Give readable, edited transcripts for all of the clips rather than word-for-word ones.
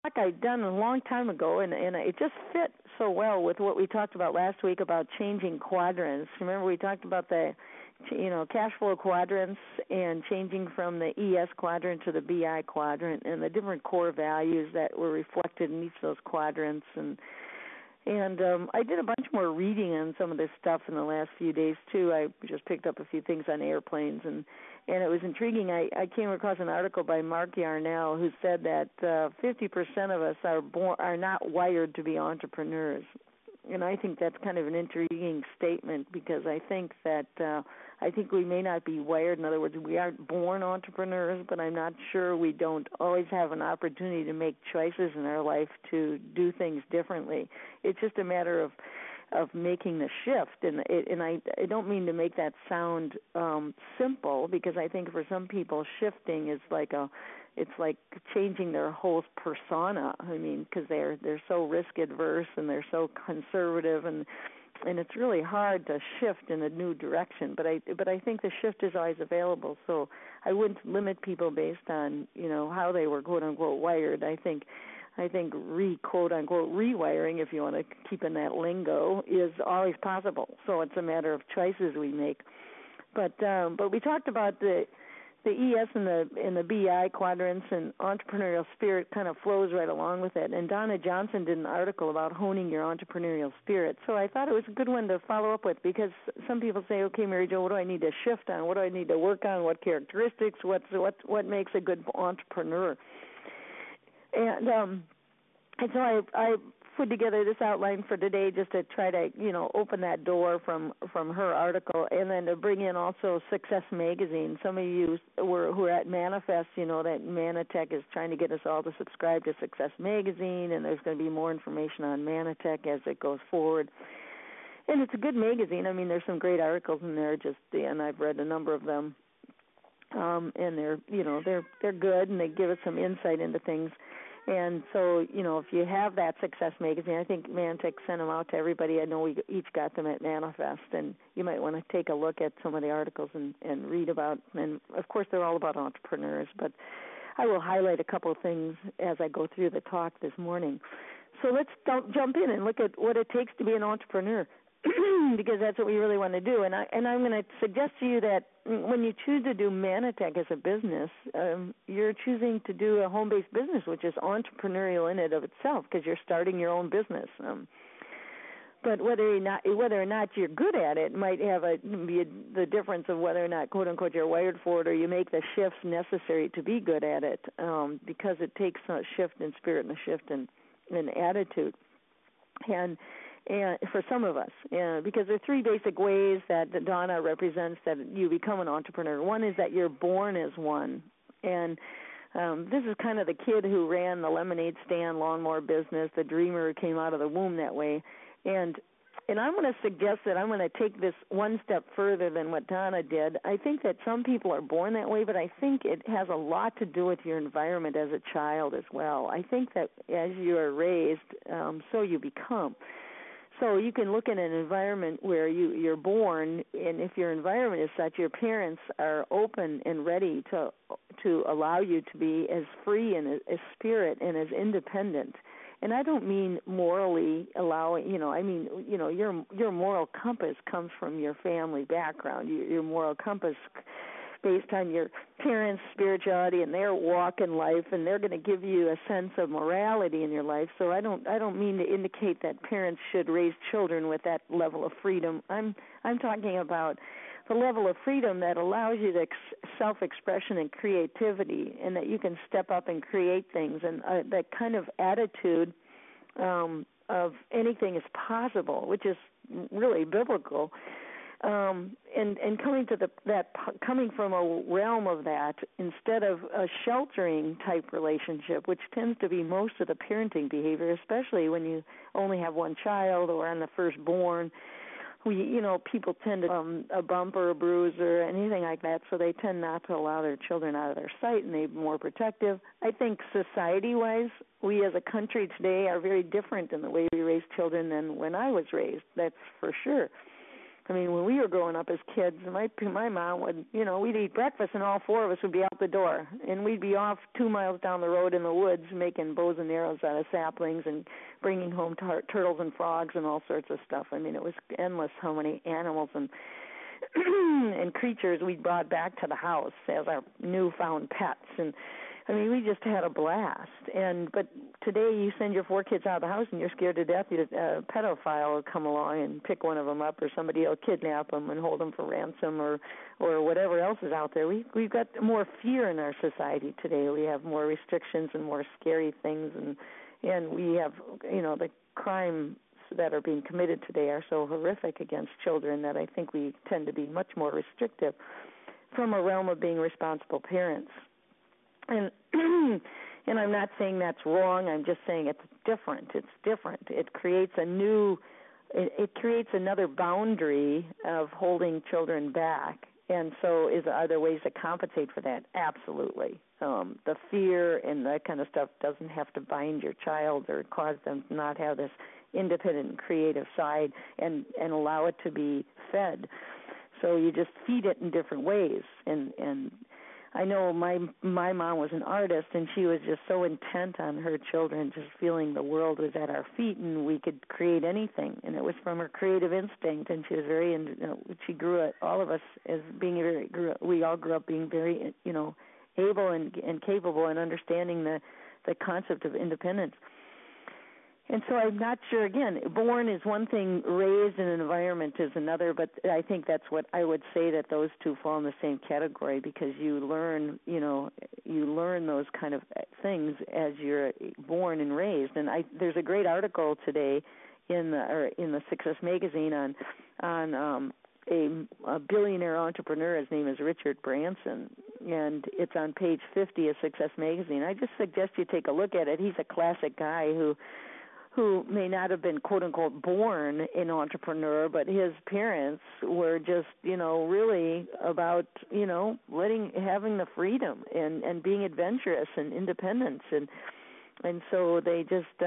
I'd done a long time ago, and it just fit so well with what we talked about last week about changing quadrants. Remember we talked about the cash flow quadrants and changing from the ES quadrant to the BI quadrant and the different core values that were reflected in each of those quadrants. And I did a bunch more reading on some of this stuff in the last few days too. I just picked up a few things on airplanes, and it was intriguing. I came across an article by Mark Yarnell who said that 50% of us are not wired to be entrepreneurs. And I think that's kind of an intriguing statement, because I think that we may not be wired. In other words, we aren't born entrepreneurs, but I'm not sure we don't always have an opportunity to make choices in our life to do things differently. It's just a matter of making the shift, and I don't mean to make that sound simple, because I think for some people shifting is it's like changing their whole persona. I mean, because they're so risk adverse and they're so conservative, and it's really hard to shift in a new direction. But I think the shift is always available. So I wouldn't limit people based on how they were quote unquote wired. I think quote unquote rewiring, if you want to keep in that lingo, is always possible. So it's a matter of choices we make. But we talked about the ES and the BI quadrants, and entrepreneurial spirit kind of flows right along with it. And Donna Johnson did an article about honing your entrepreneurial spirit. So I thought it was a good one to follow up with, because some people say, okay, Mary Jo, what do I need to shift on? What do I need to work on? What characteristics? What makes a good entrepreneur? And so I put together this outline for today just to try to, open that door from her article, and then to bring in also Success Magazine. Some of you who are at Manifest, that Manitech is trying to get us all to subscribe to Success Magazine, and there's going to be more information on Manitech as it goes forward. And it's a good magazine. I mean, there's some great articles in there, and I've read a number of them. And they're good, and they give us some insight into things. And so, if you have that Success Magazine, I think Manitech sent them out to everybody. I know we each got them at Manifest, and you might want to take a look at some of the articles and read about, and of course they're all about entrepreneurs, but I will highlight a couple of things as I go through the talk this morning. So let's jump in and look at what it takes to be an entrepreneur. Because that's what we really want to do. And I'm going to suggest to you that when you choose to do Manitech as a business, you're choosing to do a home-based business, which is entrepreneurial in and of itself, because you're starting your own business. But whether or not you're good at it might be the difference of whether or not, quote unquote, you're wired for it, or you make the shifts necessary to be good at it, because it takes a shift in spirit and a shift in attitude. And for some of us, because there are three basic ways that Donna represents that you become an entrepreneur. One is that you're born as one, and this is kind of the kid who ran the lemonade stand, lawnmower business, the dreamer who came out of the womb that way. And I'm going to suggest that I'm going to take this one step further than what Donna did. I think that some people are born that way, but I think it has a lot to do with your environment as a child as well. I think that as you are raised, so you become. So you can look at an environment where you're born, and if your environment is such, your parents are open and ready to allow you to be as free and as spirit and as independent. And I don't mean morally allowing, I mean, your moral compass comes from your family background. Your moral compass based on your parents' spirituality and their walk in life, and they're going to give you a sense of morality in your life. So I don't mean to indicate that parents should raise children with that level of freedom. I'm talking about the level of freedom that allows you the self-expression and creativity, and that you can step up and create things, and that kind of attitude of anything is possible, which is really biblical. And coming from a realm of that instead of a sheltering type relationship, which tends to be most of the parenting behavior, especially when you only have one child or on the firstborn. People tend to a bump or a bruise or anything like that, so they tend not to allow their children out of their sight, and they're more protective. I think society-wise, we as a country today are very different in the way we raise children than when I was raised. That's for sure. I mean, when we were growing up as kids, my mom would, we'd eat breakfast and all four of us would be out the door, and we'd be off 2 miles down the road in the woods making bows and arrows out of saplings and bringing home turtles and frogs and all sorts of stuff. I mean, it was endless how many animals and and creatures we brought back to the house as our newfound pets. And I mean, we just had a blast. But today you send your 4 kids out of the house and you're scared to death a pedophile will come along and pick one of them up, or somebody will kidnap them and hold them for ransom, or whatever else is out there. We've got more fear in our society today. We have more restrictions and more scary things, and we have, the crime that are being committed today are so horrific against children that I think we tend to be much more restrictive from a realm of being responsible parents. And and I'm not saying that's wrong. I'm just saying it's different. It's different. It creates it creates another boundary of holding children back. And so are there ways to compensate for that? Absolutely. The fear and that kind of stuff doesn't have to bind your child or cause them to not have this independent and creative side and allow it to be fed. So you just feed it in different ways. And I know my mom was an artist, and she was just so intent on her children, just feeling the world was at our feet and we could create anything. And it was from her creative instinct, and she was very, she grew up, all of us as being we all grew up being very, able and capable and understanding the concept of independence. And so I'm not sure, again, born is one thing, raised in an environment is another, but I think that's what I would say, that those two fall in the same category, because you learn those kind of things as you're born and raised. And there's a great article today in the Success magazine on a billionaire entrepreneur. His name is Richard Branson, and it's on page 50 of Success magazine. I just suggest you take a look at it. He's a classic guy who may not have been, quote unquote, born an entrepreneur, but his parents were just, really about, having the freedom and being adventurous and independence. And so they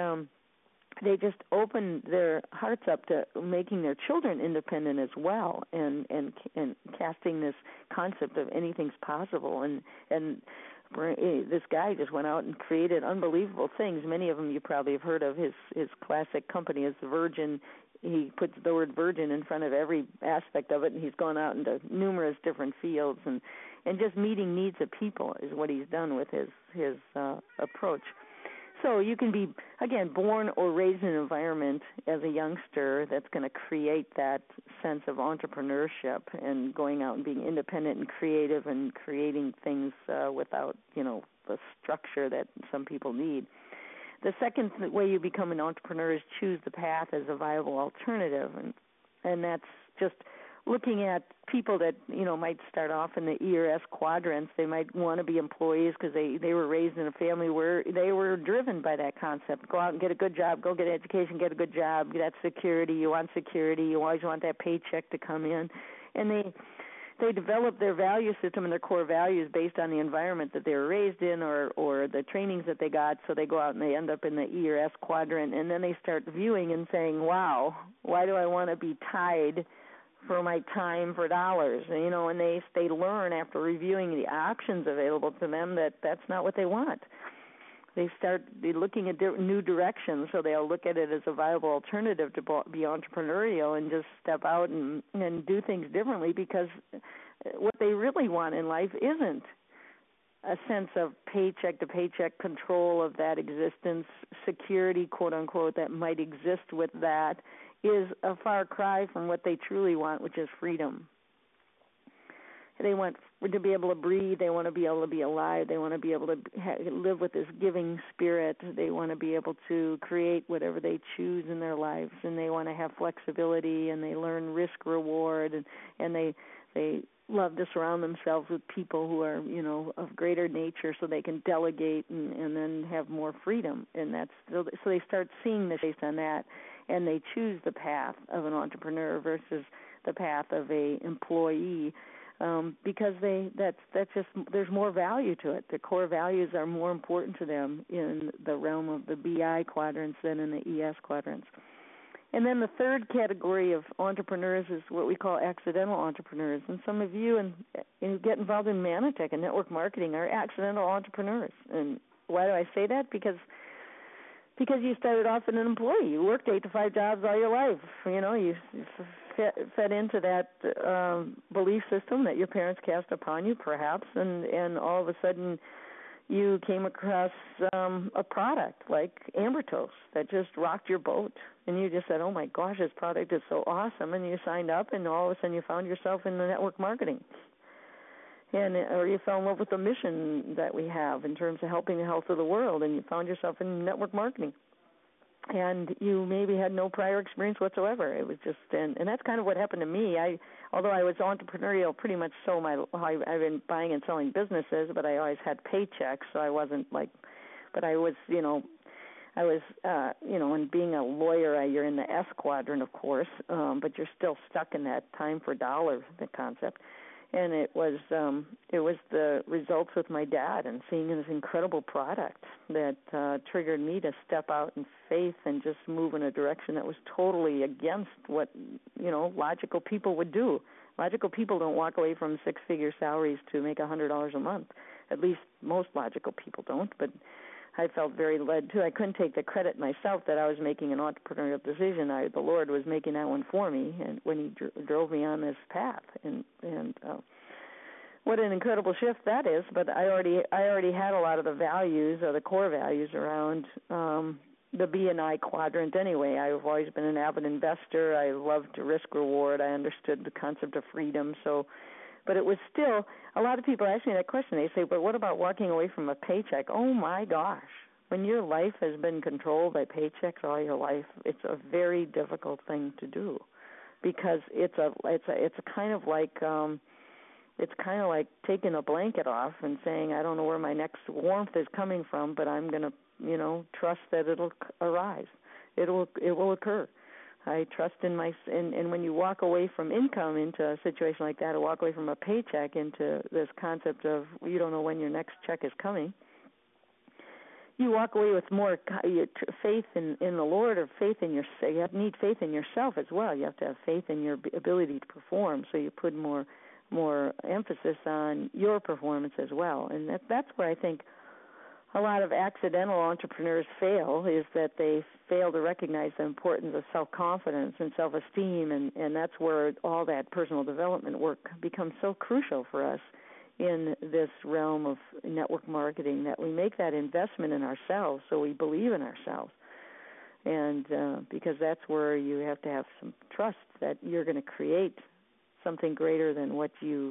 just opened their hearts up to making their children independent as well, and casting this concept of anything's possible. And this guy just went out and created unbelievable things. Many of them you probably have heard of. His classic company is Virgin. He puts the word virgin in front of every aspect of it, and he's gone out into numerous different fields, and just meeting needs of people is what he's done with his approach. So you can be, again, born or raised in an environment as a youngster that's going to create that sense of entrepreneurship and going out and being independent and creative and creating things without, the structure that some people need. The second way you become an entrepreneur is choose the path as a viable alternative, and that's just looking at people that, might start off in the E or S quadrants. They might want to be employees because they were raised in a family where they were driven by that concept. Go out and get a good job, go get an education, get a good job, get that security. You want security. You always want that paycheck to come in. And they develop their value system and their core values based on the environment that they were raised in or the trainings that they got. So they go out and they end up in the E or S quadrant, and then they start viewing and saying, wow, why do I want to be tied for my time for dollars? And they learn after reviewing the options available to them that that's not what they want. They start looking at new directions, so they'll look at it as a viable alternative to be entrepreneurial and just step out and do things differently, because what they really want in life isn't a sense of paycheck to paycheck control of that existence, security, quote unquote, that might exist with that. Is a far cry from what they truly want, which is freedom. They want to be able to breathe. They want to be able to be alive. They want to be able to live with this giving spirit. They want to be able to create whatever they choose in their lives, and they want to have flexibility, and they learn risk reward, and they love to surround themselves with people who are, of greater nature, so they can delegate and then have more freedom. And so they start seeing this based on that. And they choose the path of an entrepreneur versus the path of a employee, because there's more value to it. The core values are more important to them in the realm of the BI quadrants than in the ES quadrants. And then the third category of entrepreneurs is what we call accidental entrepreneurs. And some of you who get involved in Manatech and network marketing are accidental entrepreneurs. And why do I say that? Because you started off as an employee. You worked 8 to 5 jobs all your life. You fed into that belief system that your parents cast upon you, perhaps, and all of a sudden you came across a product like Ambertos that just rocked your boat, and you just said, oh my gosh, this product is so awesome, and you signed up, and all of a sudden you found yourself in the network marketing. Or you fell in love with the mission that we have in terms of helping the health of the world, and you found yourself in network marketing. And you maybe had no prior experience whatsoever. It was just, and that's kind of what happened to me. Although I was entrepreneurial pretty much I've been buying and selling businesses, but I always had paychecks, so I wasn't but I was, and being a lawyer, you're in the S quadrant, of course, but you're still stuck in that time for dollar, the concept. And it was the results with my dad and seeing this incredible product that triggered me to step out in faith and just move in a direction that was totally against what logical people would do. Logical people don't walk away from 6-figure salaries to make $100 a month. At least most logical people don't. But I felt very led to. I couldn't take the credit myself that I was making an entrepreneurial decision. The Lord was making that one for me, and when He drove me on this path, and what an incredible shift that is. But I already had a lot of the values, or the core values, around the B&I quadrant anyway. I've always been an avid investor. I loved risk reward. I understood the concept of freedom. But it was still, a lot of people ask me that question. They say, but what about walking away from a paycheck? Oh, my gosh. When your life has been controlled by paychecks all your life, it's a very difficult thing to do, because it's kind of like taking a blanket off and saying, I don't know where my next warmth is coming from, but I'm going to trust that it'll arise. It will occur. I trust in and when you walk away from income into a situation like that, or walk away from a paycheck into this concept of you don't know when your next check is coming, you walk away with more faith in the Lord, or faith in yourself. You need faith in yourself as well. You have to have faith in your ability to perform, so you put more emphasis on your performance as well. And that's where I think a lot of accidental entrepreneurs fail, is that they fail to recognize the importance of self-confidence and self-esteem, and that's where all that personal development work becomes so crucial for us in this realm of network marketing, that we make that investment in ourselves so we believe in ourselves. And because that's where you have to have some trust that you're going to create something greater than what you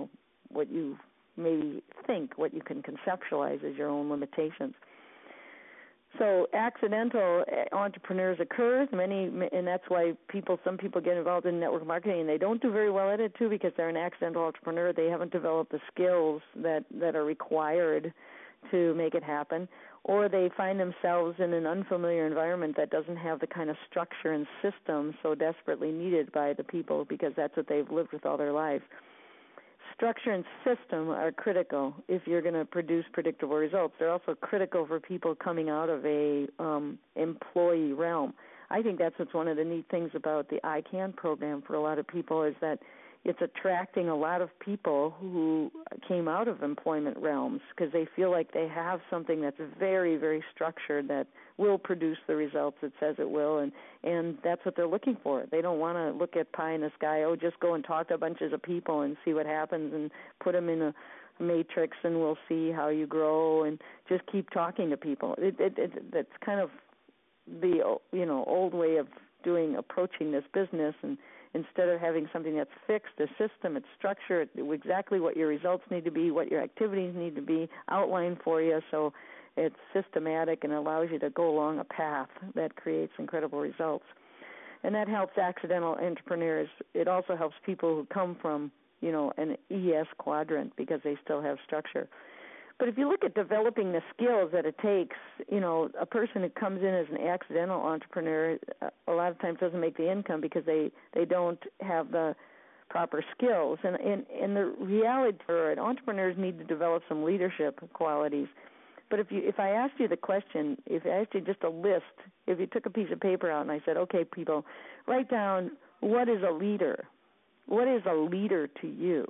maybe think, what you can conceptualize as your own limitations. So accidental entrepreneurs occur, and that's why some people get involved in network marketing, and they don't do very well at it too, because they're an accidental entrepreneur. They haven't developed the skills that are required to make it happen, or they find themselves in an unfamiliar environment that doesn't have the kind of structure and system so desperately needed by the people, because that's what they've lived with all their life. Structure and system are critical if you're going to produce predictable results. They're also critical for people coming out of a employee realm. I think that's what's one of the neat things about the ICANN program for a lot of people, is that it's attracting a lot of people who came out of employment realms, because they feel like they have something that's very, very structured that will produce the results it says it will, and that's what they're looking for. They don't want to look at pie in the sky, just go and talk to bunches of people and see what happens and put them in a matrix and we'll see how you grow, and just keep talking to people. That's kind of the old way of approaching this business, and instead of having something that's fixed, a system, it's structured, exactly what your results need to be, what your activities need to be, outlined for you, so it's systematic and allows you to go along a path that creates incredible results. And that helps accidental entrepreneurs. It also helps people who come from, an ES quadrant, because they still have structure. But if you look at developing the skills that it takes, a person who comes in as an accidental entrepreneur a lot of times doesn't make the income because they don't have the proper skills. And the reality for it, entrepreneurs need to develop some leadership qualities, But if I asked you the question, if I asked you just a list, if you took a piece of paper out and I said, okay, people, write down what is a leader. What is a leader to you?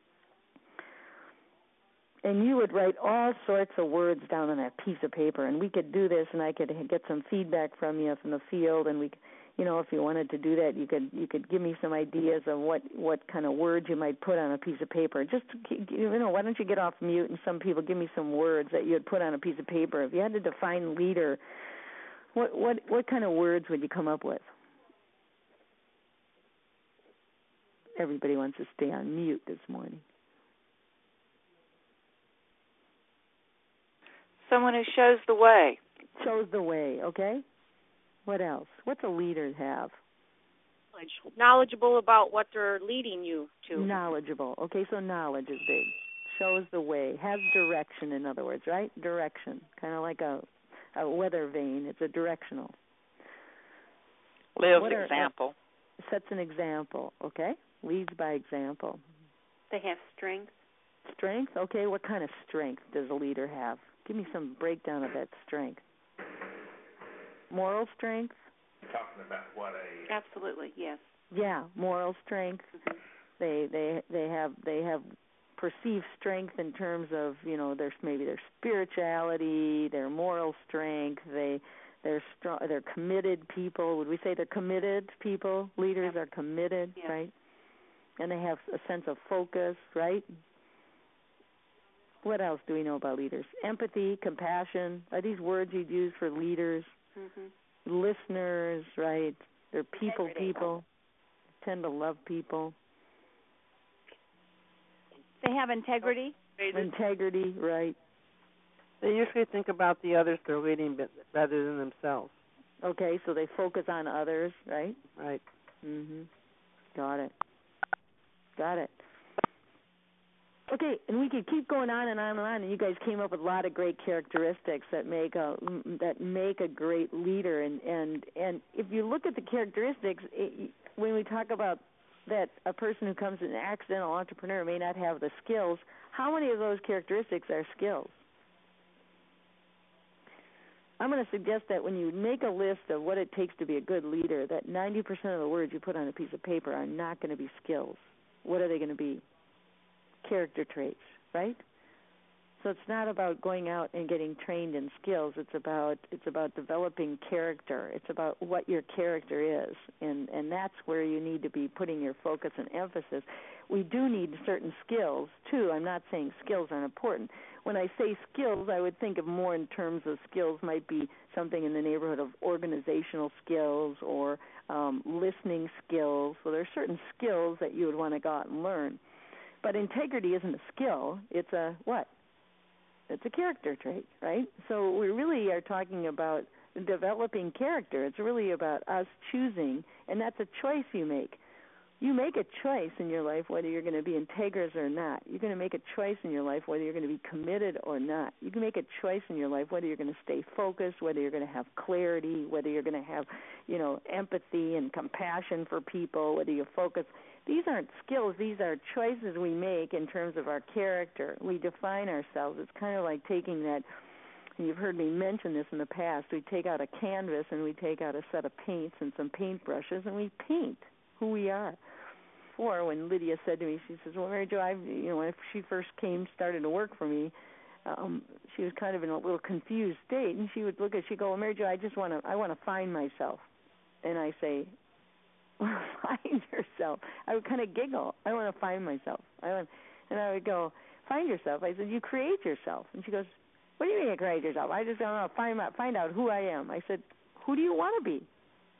And you would write all sorts of words down on that piece of paper, and we could do this, and I could get some feedback from you from the field, and we, if you wanted to do that, you could give me some ideas of what kind of words you might put on a piece of paper. Just why don't you get off mute, and some people give me some words that you'd put on a piece of paper. If you had to define leader, what kind of words would you come up with? Everybody wants to stay on mute this morning. Someone who shows the way. Shows the way, okay? What else? What's a leader have? Knowledgeable about what they're leading you to. Knowledgeable. Okay, so knowledge is big. Shows the way. Has direction, in other words, right? Direction. Kind of like a weather vane. It's a directional. Lives example. Sets an example, okay? Leads by example. They have strength. Strength? Okay, what kind of strength does a leader have? Give me some breakdown of that strength. Moral strength? You're talking about what a... Absolutely, yes. Yeah, moral strength. Mm-hmm. They have perceived strength in terms of, there's maybe their spirituality, their moral strength. They're strong. They're committed people. Would we say they're committed people? Leaders are committed, right? And they have a sense of focus, right? What else do we know about leaders? Empathy, compassion. Are these words you'd use for leaders? Mm-hmm. Listeners, right? They're people. Tend to love people. They have integrity. Integrity, right. They usually think about the others they're leading rather than themselves. Okay, so they focus on others, right? Right. Mm-hmm. Got it. Okay, and we could keep going on and on and on, and you guys came up with a lot of great characteristics that make a great leader. And if you look at the characteristics, when we talk about that a person who comes as an accidental entrepreneur may not have the skills, how many of those characteristics are skills? I'm going to suggest that when you make a list of what it takes to be a good leader, that 90% of the words you put on a piece of paper are not going to be skills. What are they going to be? Character traits, right? So it's not about going out and getting trained in skills. It's about developing character. It's about what your character is, and that's where you need to be putting your focus and emphasis. We do need certain skills too. I'm not saying skills aren't important. When I say skills, I would think of more in terms of skills might be something in the neighborhood of organizational skills or listening skills. So there are certain skills that you would want to go out and learn. But integrity isn't a skill. It's a what? It's a character trait, right? So we really are talking about developing character. It's really about us choosing, and that's a choice you make. You make a choice in your life whether you're going to be integrous or not. You're going to make a choice in your life whether you're going to be committed or not. You can make a choice in your life whether you're going to stay focused, whether you're going to have clarity, whether you're going to have, empathy and compassion for people, whether you focus. These aren't skills. These are choices we make in terms of our character. We define ourselves. It's kind of like taking that, and you've heard me mention this in the past, we take out a canvas and we take out a set of paints and some paintbrushes and we paint who we are. Before, when Lydia said to me, she says, well, Mary Jo, when she first started to work for me, she was kind of in a little confused state, and she would she'd go, well, Mary Jo, I want to find myself. And I say, find yourself. I would kind of giggle. I want to find myself. And I would go, find yourself. I said, you create yourself. And she goes, what do you mean you create yourself? I just want to find out who I am. I said, who do you want to be?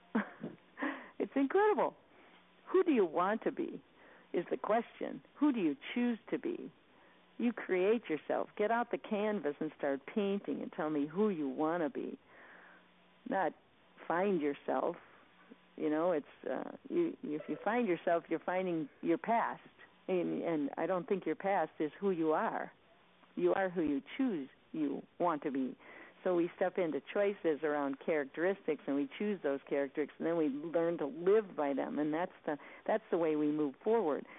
It's incredible. Who do you want to be is the question. Who do you choose to be? You create yourself. Get out the canvas and start painting and tell me who you want to be. Not find yourself. It's if you find yourself, you're finding your past, and I don't think your past is who you are. You are who you choose you want to be. So we step into choices around characteristics, and we choose those characteristics, and then we learn to live by them, and that's the way we move forward.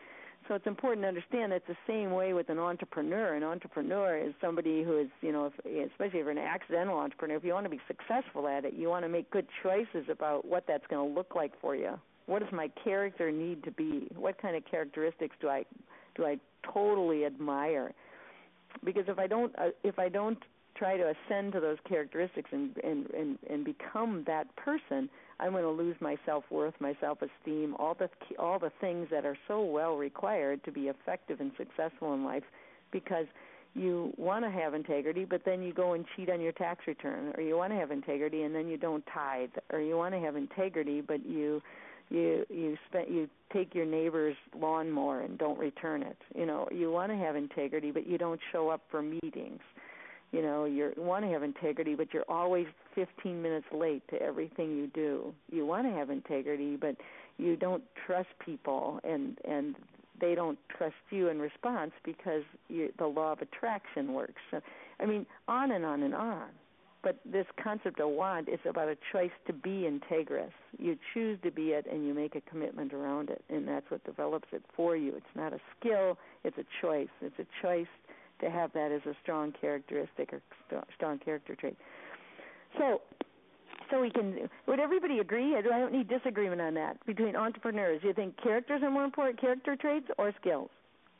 So it's important to understand it's the same way with an entrepreneur. An entrepreneur is somebody who is, especially if you're an accidental entrepreneur, if you want to be successful at it, you want to make good choices about what that's going to look like for you. What does my character need to be? What kind of characteristics do I totally admire? Because if I don't try to ascend to those characteristics and become that person, I'm going to lose my self-worth, my self-esteem, all the things that are so well required to be effective and successful in life, because you want to have integrity, but then you go and cheat on your tax return, or you want to have integrity and then you don't tithe, or you want to have integrity, but you take your neighbor's lawnmower and don't return it. You want to have integrity, but you don't show up for meetings. You want to have integrity, but you're always 15 minutes late to everything you do. You want to have integrity, but you don't trust people, and they don't trust you in response because the law of attraction works. So, on and on and on. But this concept of want is about a choice to be integrous. You choose to be it, and you make a commitment around it, and that's what develops it for you. It's not a skill, it's a choice. It's a choice to have that as a strong characteristic or strong character trait. So would everybody agree? I don't need disagreement on that between entrepreneurs. Do you think characters are more important, character traits or skills?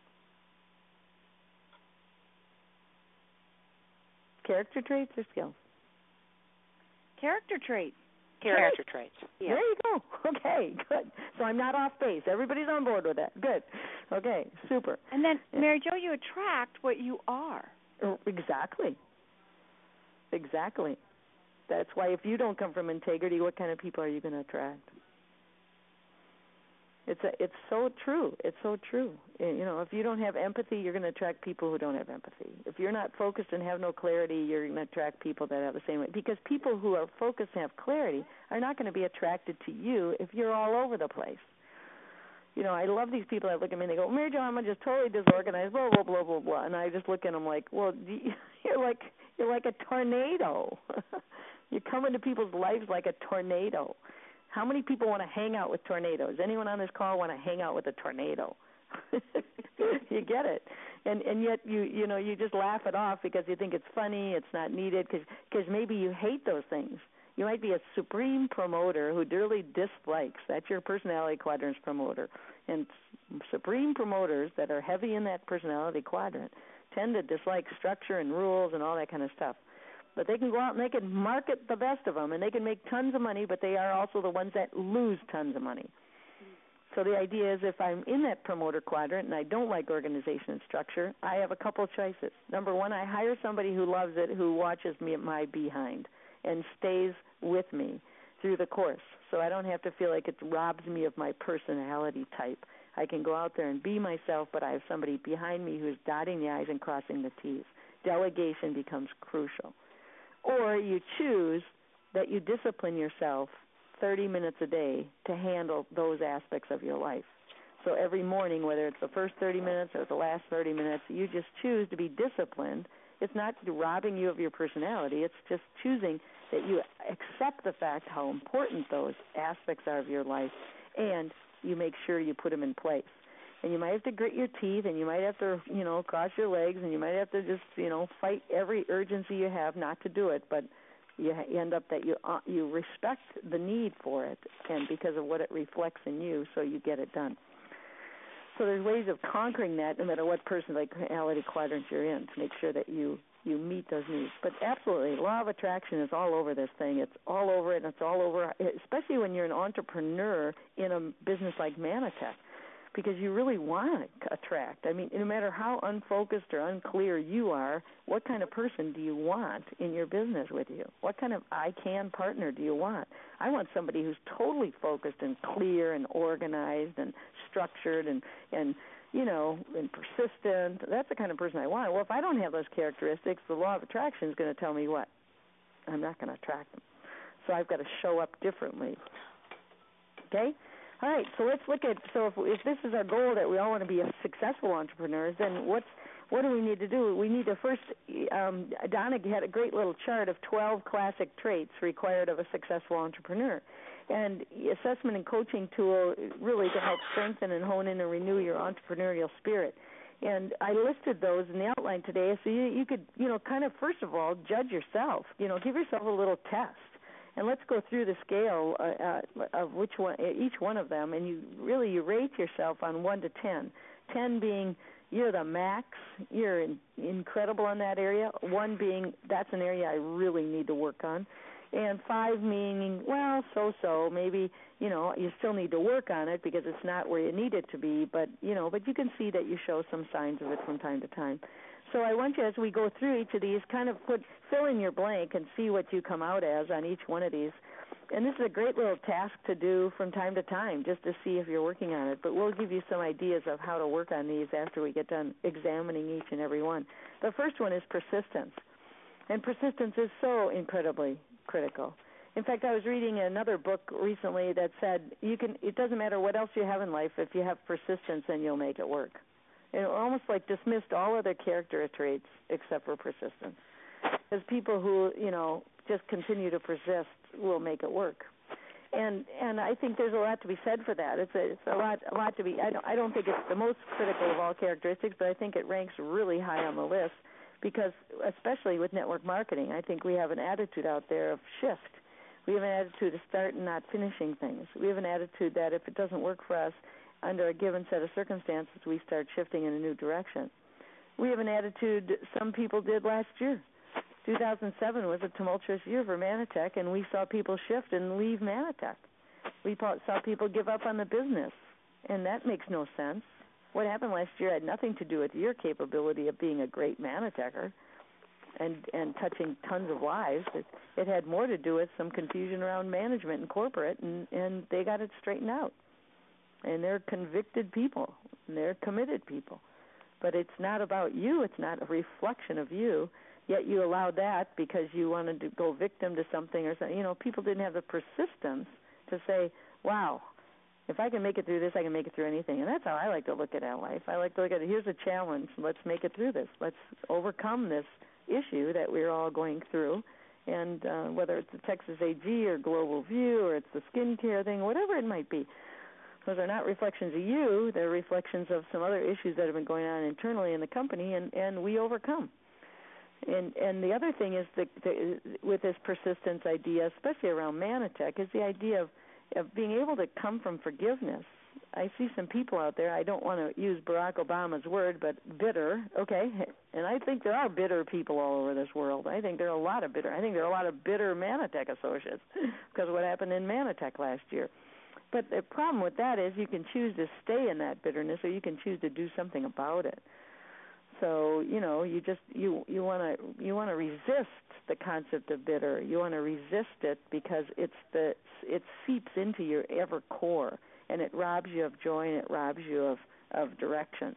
Character traits or skills? Character traits. Character traits. Yeah. There you go. Okay, good. So I'm not off base. Everybody's on board with that. Good. Okay, super. And then, Mary Jo, you attract what you are. Exactly. That's why if you don't come from integrity, what kind of people are you going to attract? It's so true. It's so true. If you don't have empathy, you're going to attract people who don't have empathy. If you're not focused and have no clarity, you're going to attract people that have the same way. Because people who are focused and have clarity are not going to be attracted to you if you're all over the place. I love these people that look at me and they go, Mary Jo, I'm just totally disorganized, blah, blah, blah, blah, blah. And I just look at them like, well, you're like a tornado. You come into people's lives like a tornado. How many people want to hang out with tornadoes? Anyone on this call want to hang out with a tornado? You get it. And yet you just laugh it off because you think it's funny, it's not needed, because maybe you hate those things. You might be a supreme promoter who dearly dislikes. That's your personality quadrant's promoter. And supreme promoters that are heavy in that personality quadrant tend to dislike structure and rules and all that kind of stuff. But they can go out and they can market the best of them, and they can make tons of money, but they are also the ones that lose tons of money. So the idea is if I'm in that promoter quadrant and I don't like organization and structure, I have a couple of choices. Number one, I hire somebody who loves it, who watches me at my behind and stays with me through the course, so I don't have to feel like it robs me of my personality type. I can go out there and be myself, but I have somebody behind me who's dotting the I's and crossing the T's. Delegation becomes crucial. Or you choose that you discipline yourself 30 minutes a day to handle those aspects of your life. So every morning, whether it's the first 30 minutes or the last 30 minutes, you just choose to be disciplined. It's not robbing you of your personality. It's just choosing that you accept the fact how important those aspects are of your life, and you make sure you put them in place. And you might have to grit your teeth, and you might have to, cross your legs, and you might have to just, fight every urgency you have not to do it. But you end up that you respect the need for it, and because of what it reflects in you, so you get it done. So there's ways of conquering that, no matter what personality quadrant you're in, to make sure that you meet those needs. But absolutely, law of attraction is all over this thing. It's all over it, and it's all over, especially when you're an entrepreneur in a business like Manatech, because you really want to attract. No matter how unfocused or unclear you are, what kind of person do you want in your business with you? What kind of I-can partner do you want? I want somebody who's totally focused and clear and organized and structured and persistent. That's the kind of person I want. Well, if I don't have those characteristics, the law of attraction is going to tell me what? I'm not going to attract them. So I've got to show up differently. Okay? All right, so let's look at, if this is our goal that we all want to be successful entrepreneurs, then what do we need to do? We need to first, Donna had a great little chart of 12 classic traits required of a successful entrepreneur. And assessment and coaching tool really to help strengthen and hone in and renew your entrepreneurial spirit. And I listed those in the outline today, so you could, kind of first of all judge yourself. Give yourself a little test, and let's go through the scale of which one, each one of them, and you rate yourself on 1 to 10. 10 being you're the max, you're incredible in that area. 1 being that's an area I really need to work on. And 5 meaning, well, so, maybe, you still need to work on it because it's not where you need it to be, but you can see that you show some signs of it from time to time. So I want you, as we go through each of these, kind of fill in your blank and see what you come out as on each one of these. And this is a great little task to do from time to time, just to see if you're working on it. But we'll give you some ideas of how to work on these after we get done examining each and every one. The first one is persistence. And persistence is so incredibly critical. In fact, I was reading another book recently that said it doesn't matter what else you have in life, if you have persistence, then you'll make it work. And it almost like dismissed all other character traits except for persistence. Because people who, just continue to persist will make it work. And I think there's a lot to be said for that. It's a lot to be. I don't think it's the most critical of all characteristics, but I think it ranks really high on the list. Because especially with network marketing, I think we have an attitude out there of shift. We have an attitude of start and not finishing things. We have an attitude that if it doesn't work for us under a given set of circumstances, we start shifting in a new direction. We have an attitude some people did last year. 2007 was a tumultuous year for Manatech, and we saw people shift and leave Manatech. We saw people give up on the business, and that makes no sense. What happened last year had nothing to do with your capability of being a great Manitecher and touching tons of lives. It had more to do with some confusion around management and corporate, and they got it straightened out. And they're convicted people, and they're committed people. But it's not about you. It's not a reflection of you, yet you allowed that because you wanted to go victim to something or something. People didn't have the persistence to say, wow, if I can make it through this, I can make it through anything. And that's how I like to look at our life. I like to look at it, here's a challenge. Let's make it through this. Let's overcome this issue that we're all going through. And whether it's the Texas AG or Global View or it's the skincare thing, whatever it might be, those are not reflections of you. They're reflections of some other issues that have been going on internally in the company, and we overcome. And the other thing is with this persistence idea, especially around Manatech, is the idea of being able to come from forgiveness. I see some people out there, I don't want to use Barack Obama's word, but bitter, okay? And I think there are bitter people all over this world. I think there are a lot of bitter Manatech associates because of what happened in Manatech last year. But the problem with that is you can choose to stay in that bitterness or you can choose to do something about it. So, you want to resist the concept of bitter. You want to resist it because it seeps into your ever core, and it robs you of joy and it robs you of direction.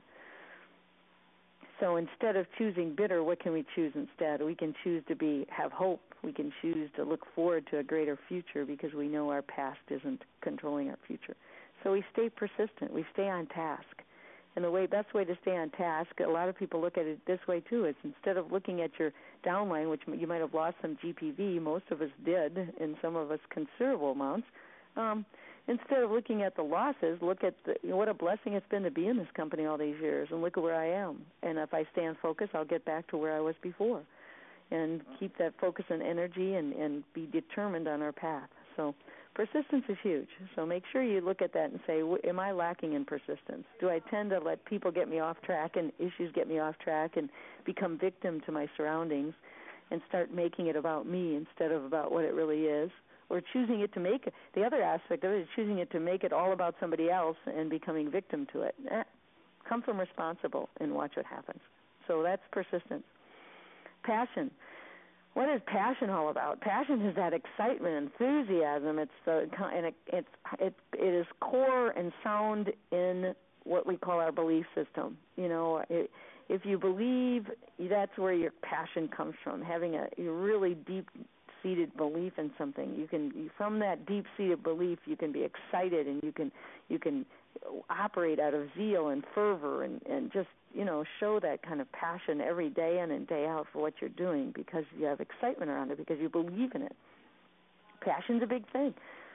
So instead of choosing bitter, what can we choose instead? We can choose to have hope. We can choose to look forward to a greater future because we know our past isn't controlling our future. So we stay persistent. We stay on task. And the best way to stay on task, a lot of people look at it this way too, is instead of looking at your downline, which you might have lost some GPV, most of us did, and some of us considerable amounts, instead of looking at the losses, look at what a blessing it's been to be in this company all these years, and look at where I am. And if I stay on focus, I'll get back to where I was before. And keep that focus and energy and be determined on our path. So persistence is huge. So make sure you look at that and say, am I lacking in persistence? Do I tend to let people get me off track and issues get me off track and become victim to my surroundings and start making it about me instead of about what it really is? Or choosing it to make it, the other aspect of it is choosing it to make it all about somebody else and becoming victim to it. Come from responsible and watch what happens. So that's persistence. Passion. What is passion all about? Passion is that excitement, enthusiasm. It is core and sound in what we call our belief system. If you believe, that's where your passion comes from. Having a really deep-seated belief in something, from that deep-seated belief, you can be excited and you can operate out of zeal and fervor and just show that kind of passion every day in and day out for what you're doing because you have excitement around it, because you believe in it. Passion's a big thing.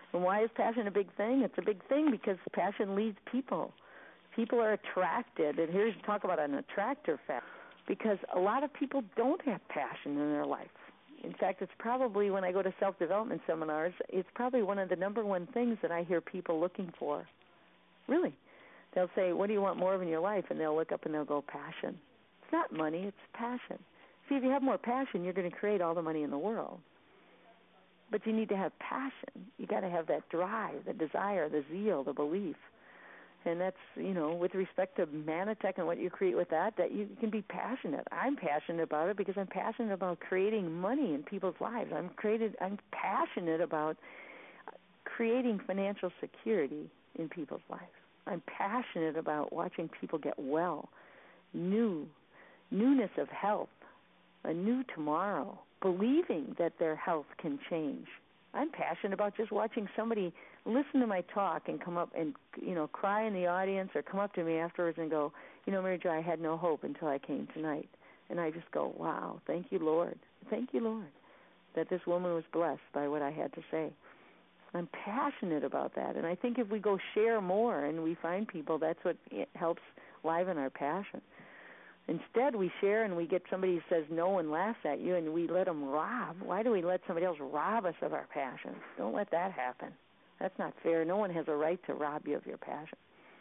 And why is passion a big thing? It's a big thing because passion leads people. People are attracted, and here's talk about an attractor factor, because a lot of people don't have passion in their life. In fact, it's probably, when I go to self-development seminars, it's probably one of the number one things that I hear people looking for. Really. They'll say, what do you want more of in your life? And they'll look up and they'll go, passion. It's not money, it's passion. See, if you have more passion, you're going to create all the money in the world. But you need to have passion. You got to have that drive, the desire, the zeal, the belief. And that's, with respect to Manatech and what you create with that you can be passionate. I'm passionate about it because I'm passionate about creating money in people's lives. I'm passionate about creating financial security in people's lives. I'm passionate about watching people get well, newness of health, a new tomorrow, believing that their health can change. I'm passionate about just watching somebody listen to my talk and come up and, cry in the audience or come up to me afterwards and go, Mary Jo, I had no hope until I came tonight. And I just go, wow, thank you, Lord. Thank you, Lord, that this woman was blessed by what I had to say. I'm passionate about that. And I think if we go share more and we find people, that's what helps liven our passion. Instead, we share and we get somebody who says no and laughs at you, and we let them rob. Why do we let somebody else rob us of our passion? Don't let that happen. That's not fair. No one has a right to rob you of your passion.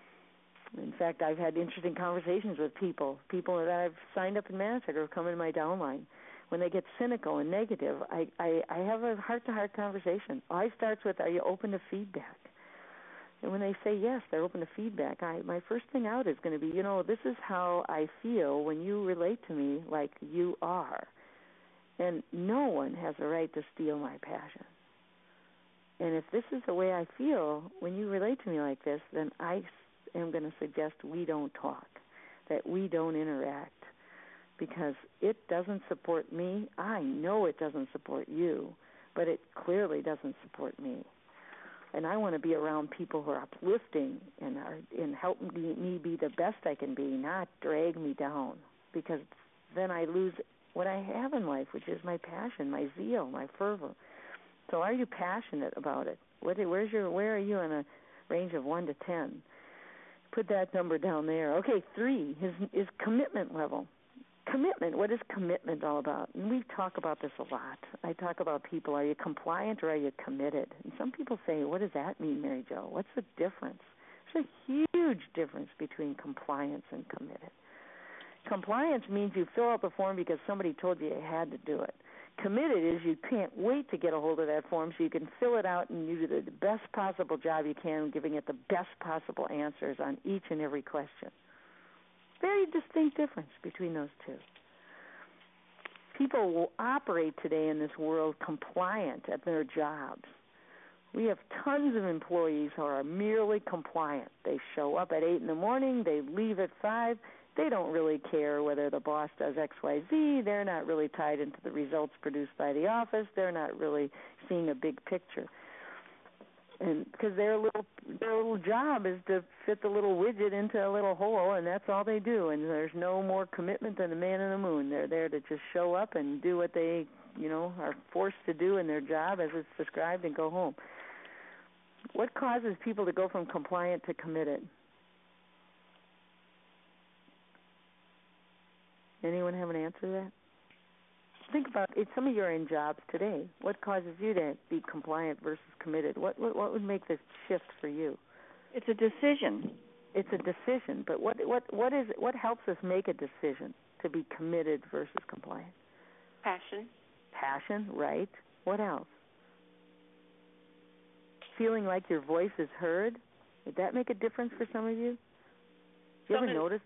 In fact, I've had interesting conversations with people that I've signed up in Manatech or come in my downline. When they get cynical and negative, I have a heart-to-heart conversation. All starts with, are you open to feedback? And when they say yes, they're open to feedback, my first thing out is going to be, this is how I feel when you relate to me like you are. And no one has a right to steal my passion. And if this is the way I feel when you relate to me like this, then I am going to suggest we don't talk, that we don't interact, because it doesn't support me. I know it doesn't support you, but it clearly doesn't support me. And I want to be around people who are uplifting and help me be the best I can be, not drag me down, because then I lose what I have in life, which is my passion, my zeal, my fervor. So are you passionate about it? Where are you on a range of 1 to 10? Put that number down there. Okay, 3 is commitment level. Commitment, what is commitment all about? And we talk about this a lot. I talk about people, are you compliant or are you committed? And some people say, what does that mean, Mary Jo? What's the difference? There's a huge difference between compliance and committed. Compliance means you fill out the form because somebody told you had to do it. Committed is you can't wait to get a hold of that form so you can fill it out and you do the best possible job you can, giving it the best possible answers on each and every question. Very distinct difference between those two. People will operate today in this world compliant at their jobs. We have tons of employees who are merely compliant. They show up at 8 in the morning, they leave at 5. They don't really care whether the boss does X, Y, Z. They're not really tied into the results produced by the office. They're not really seeing a big picture. And because their little job is to fit the little widget into a little hole, and that's all they do. And there's no more commitment than the man in the moon. They're there to just show up and do what they, are forced to do in their job as it's described and go home. What causes people to go from compliant to committed? Anyone have an answer to that? Think about it. Some of you are in jobs today. What causes you to be compliant versus committed? What would make this shift for you? It's a decision. It's a decision, but what helps us make a decision to be committed versus compliant? Passion. Passion, right. What else? Feeling like your voice is heard. Did that make a difference for some of you? Do you ever notice?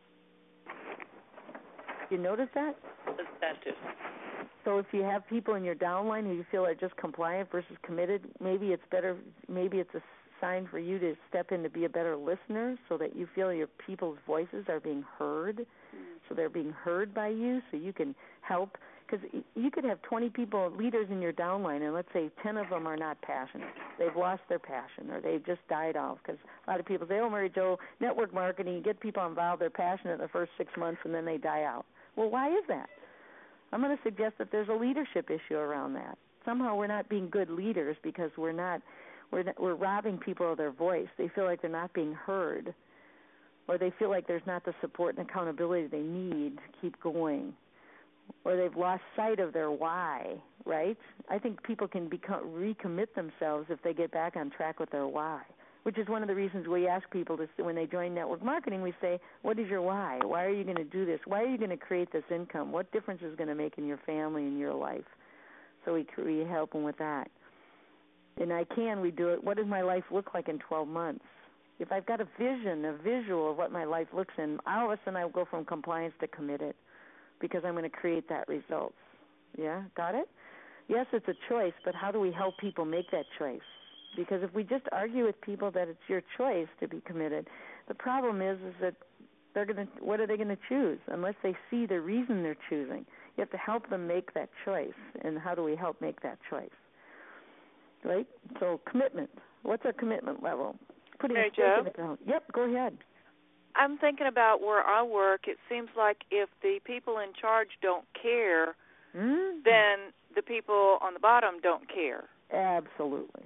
You notice that? That too. So if you have people in your downline who you feel are just compliant versus committed, maybe it's a sign for you to step in to be a better listener so that you feel your people's voices are being heard, so they're being heard by you, so you can help. Because you could have 20 people, leaders in your downline, and let's say 10 of them are not passionate. They've lost their passion, or they've just died off. Because a lot of people say, Mary Jo, network marketing, you get people involved, they're passionate in the first 6 months, and then they die out. Well, why is that? I'm going to suggest that there's a leadership issue around that. Somehow we're not being good leaders because we're not we're robbing people of their voice. They feel like they're not being heard, or they feel like there's not the support and accountability they need to keep going, or they've lost sight of their why, right? I think people can recommit themselves if they get back on track with their why, which is one of the reasons we ask people to, when they join network marketing, we say, what is your why? Why are you going to do this? Why are you going to create this income? What difference is it going to make in your family and your life? So we help them with that. And we do it, what does my life look like in 12 months? If I've got a visual of what my life looks in, all of a sudden I will go from compliance to committed because I'm going to create that results. Yeah, got it? Yes, it's a choice, but how do we help people make that choice? Because if we just argue with people that it's your choice to be committed, the problem is that what are they going to choose unless they see the reason they're choosing? You have to help them make that choice, and how do we help make that choice? Right? So commitment. What's our commitment level? Putting Mary a stake Jo? in the ground. Yep, go ahead. I'm thinking about where I work. It seems like if the people in charge don't care, then the people on the bottom don't care. Absolutely.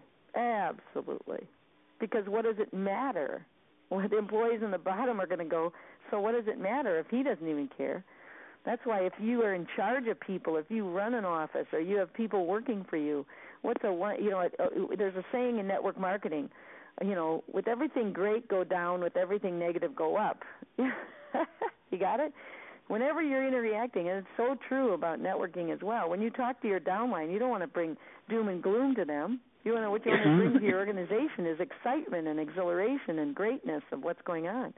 Because what does it matter? Well, the employees on the bottom are going to go, so what does it matter if he doesn't even care? That's why if you are in charge of people, if you run an office or you have people working for you, there's a saying in network marketing, with everything great go down, with everything negative go up. You got it? Whenever you're interacting, and it's so true about networking as well, when you talk to your downline, you don't want to bring doom and gloom to them. What you want to bring to your organization is excitement and exhilaration and greatness of what's going on.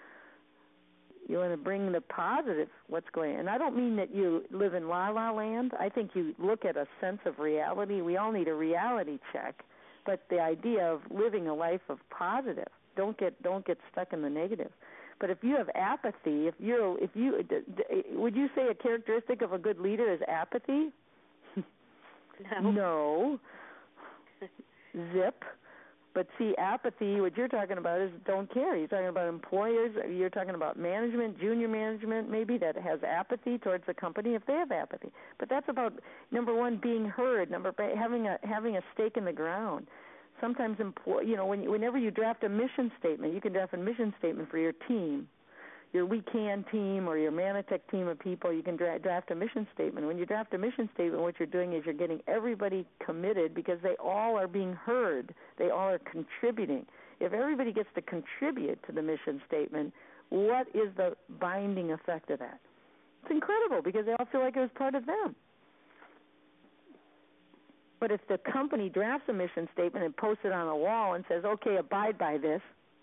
You want to bring the positive, what's going on. And I don't mean that you live in la-la land. I think you look at a sense of reality. We all need a reality check. But the idea of living a life of positive, don't get stuck in the negative. But if you have apathy, would you say a characteristic of a good leader is apathy? No. Zip. But see, apathy, what you're talking about is don't care. You're talking about employers. You're talking about management, junior management maybe, that has apathy towards the company if they have apathy. But that's about, number one, being heard, having a stake in the ground. Sometimes, whenever you draft a mission statement, you can draft a mission statement for your team, your We Can team or your Manitech team of people. You can draft a mission statement. When you draft a mission statement, what you're doing is you're getting everybody committed because they all are being heard. They all are contributing. If everybody gets to contribute to the mission statement, what is the binding effect of that? It's incredible because they all feel like it was part of them. But if the company drafts a mission statement and posts it on a wall and says, okay, abide by this,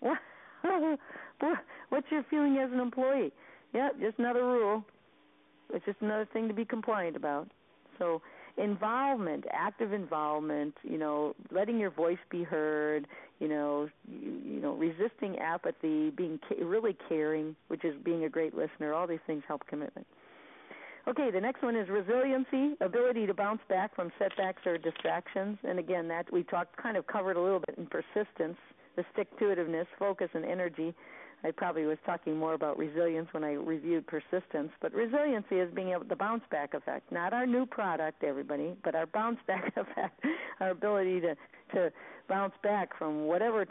what's your feeling as an employee? Yeah, just another rule. It's just another thing to be compliant about. So involvement, active involvement, letting your voice be heard, resisting apathy, being really caring, which is being a great listener. All these things help commitment. Okay, the next one is resiliency, ability to bounce back from setbacks or distractions. And again, that we covered a little bit in persistence, the stick-to-itiveness, focus, and energy. I probably was talking more about resilience when I reviewed persistence. But resiliency is being able to bounce back effect, not our new product, everybody, but our bounce back effect, our ability to bounce back from whatever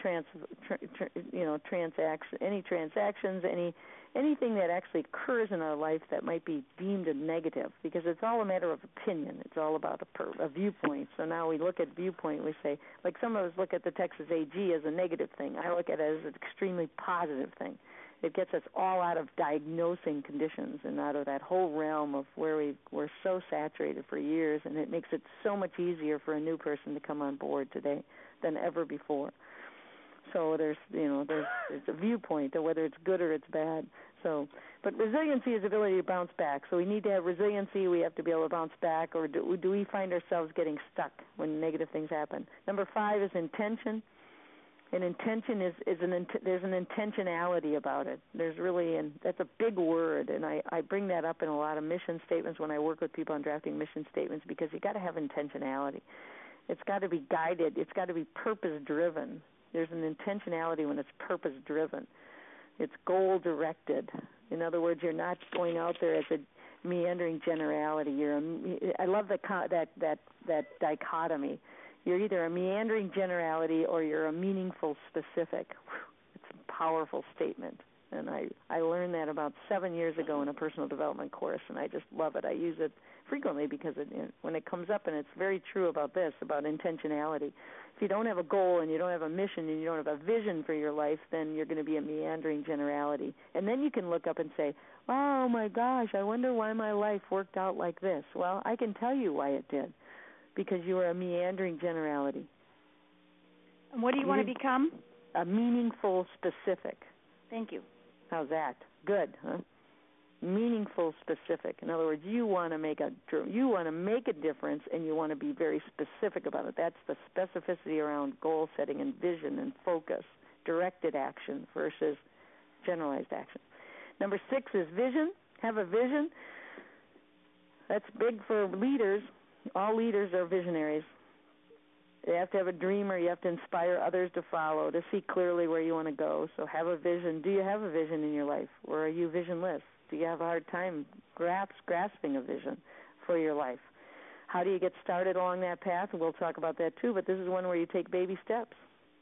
transactions, anything that actually occurs in our life that might be deemed a negative, because it's all a matter of opinion. It's all about a viewpoint. So now we look at viewpoint, we say, like some of us look at the Texas AG as a negative thing. I look at it as an extremely positive thing. It gets us all out of diagnosing conditions and out of that whole realm of where we're so saturated for years, and it makes it so much easier for a new person to come on board today than ever before. So there's a viewpoint of whether it's good or it's bad. So, but resiliency is ability to bounce back. So we need to have resiliency. We have to be able to bounce back, or do we find ourselves getting stuck when negative things happen? Number 5 is intention. And intention there's an intentionality about it. There's really, and that's a big word, and I bring that up in a lot of mission statements when I work with people on drafting mission statements, because you got to have intentionality. It's got to be guided. It's got to be purpose-driven. There's an intentionality when it's purpose-driven. It's goal-directed. In other words, you're not going out there as a meandering generality. I love that dichotomy. You're either a meandering generality or you're a meaningful specific. It's a powerful statement. And I learned that about 7 years ago in a personal development course, and I just love it. I use it frequently because when it comes up, and it's very true about this, about intentionality. If you don't have a goal and you don't have a mission and you don't have a vision for your life, then you're going to be a meandering generality. And then you can look up and say, oh, my gosh, I wonder why my life worked out like this. Well, I can tell you why it did, because you are a meandering generality. And what do you want to become? A meaningful specific. Thank you. How's that? Good, huh? Meaningful specific. In other words, you want to make a difference, and you want to be very specific about it. That's the specificity around goal setting and vision and focus, directed action versus generalized action. Number 6 is vision. Have a vision. That's big for leaders. All leaders are visionaries. You have to have a dream, or you have to inspire others to follow, to see clearly where you want to go. So have a vision. Do you have a vision in your life, or are you visionless? Do you have a hard time grasping a vision for your life? How do you get started along that path? We'll talk about that too, but this is one where you take baby steps.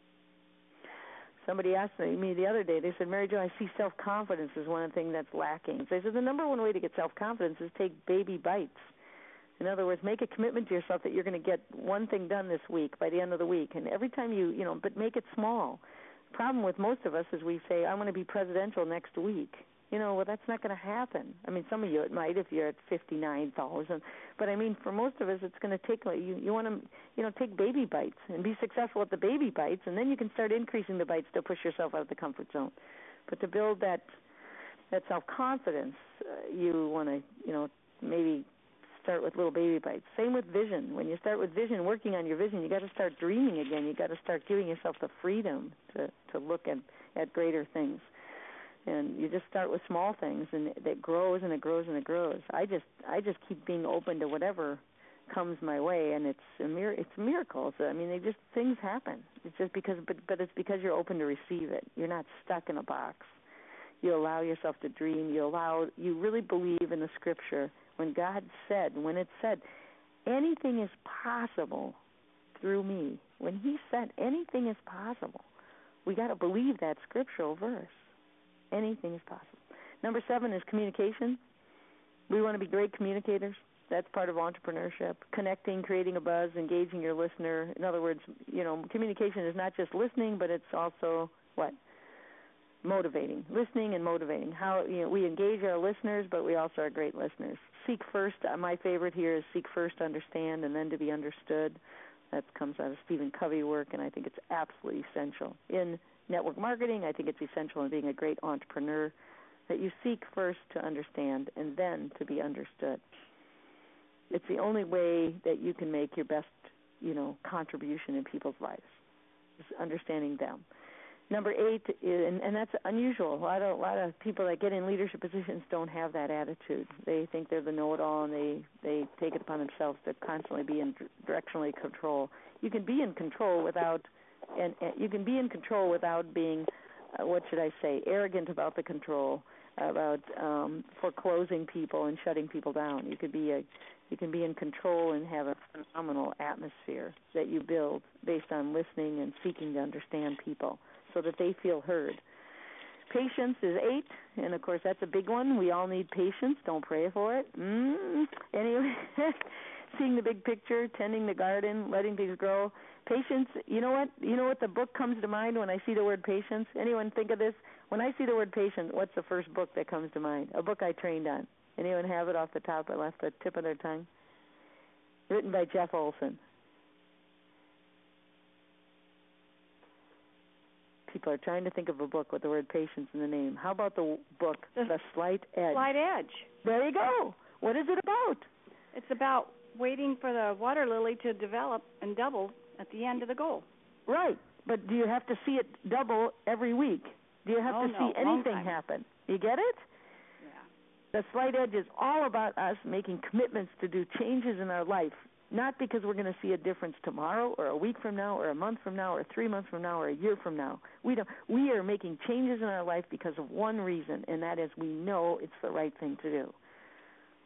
Somebody asked me the other day, they said, Mary Jo, I see self-confidence as one of the things that's lacking. So I said, the number one way to get self-confidence is take baby bites. In other words, make a commitment to yourself that you're going to get one thing done this week by the end of the week. And every time but make it small. The problem with most of us is we say, I'm going to be presidential next week. Well, that's not going to happen. I mean, some of you it might if you're at 59,000. But, I mean, for most of us, it's going to take, you want to, take baby bites and be successful at the baby bites, and then you can start increasing the bites to push yourself out of the comfort zone. But to build that self-confidence, you want to, maybe start with little baby bites. Same with vision. When you start with vision, working on your vision, you got to start dreaming again. You got to start giving yourself the freedom to look at greater things. And you just start with small things, and it grows and it grows and it grows. I just keep being open to whatever comes my way, and it's miracles. I mean, things happen. It's just because, but it's because you're open to receive it. You're not stuck in a box. You allow yourself to dream. You really believe in the Scripture. When it said, anything is possible through me. When He said anything is possible, we got to believe that scriptural verse. Anything is possible. Number 7 is communication. We want to be great communicators. That's part of entrepreneurship. Connecting, creating a buzz, engaging your listener. In other words, communication is not just listening, but it's also what? Motivating. Listening and motivating. How we engage our listeners, but we also are great listeners. Seek first. My favorite here is seek first to understand and then to be understood. That comes out of Stephen Covey work, and I think it's absolutely essential. In network marketing, I think it's essential in being a great entrepreneur that you seek first to understand and then to be understood. It's the only way that you can make your best, contribution in people's lives, is understanding them. Number 8 is, and that's unusual. A lot of people that get in leadership positions don't have that attitude. They think they're the know-it-all, and they take it upon themselves to constantly be in directionally control. You can be in control without being, arrogant about the control, about foreclosing people and shutting people down. You can be in control and have a phenomenal atmosphere that you build based on listening and seeking to understand people, so that they feel heard. Patience is 8, and of course that's a big one. We all need patience. Don't pray for it. Anyway, seeing the big picture, tending the garden, letting things grow. Patience, you know what the book comes to mind when I see the word patience? Anyone think of this? When I see the word patience, what's the first book that comes to mind? A book I trained on. Anyone have it off the top or left the tip of their tongue? Written by Jeff Olson. People are trying to think of a book with the word patience in the name. How about the book, The Slight Edge? Slight Edge. There you go. What is it about? It's about waiting for the water lily to develop and double at the end of the goal. Right. But do you have to see it double every week? Do you have to see anything happen? You get it? Yeah. The Slight Edge is all about us making commitments to do changes in our life. Not because we're going to see a difference tomorrow or a week from now or a month from now or 3 months from now or a year from now. We are making changes in our life because of one reason, and that is we know it's the right thing to do.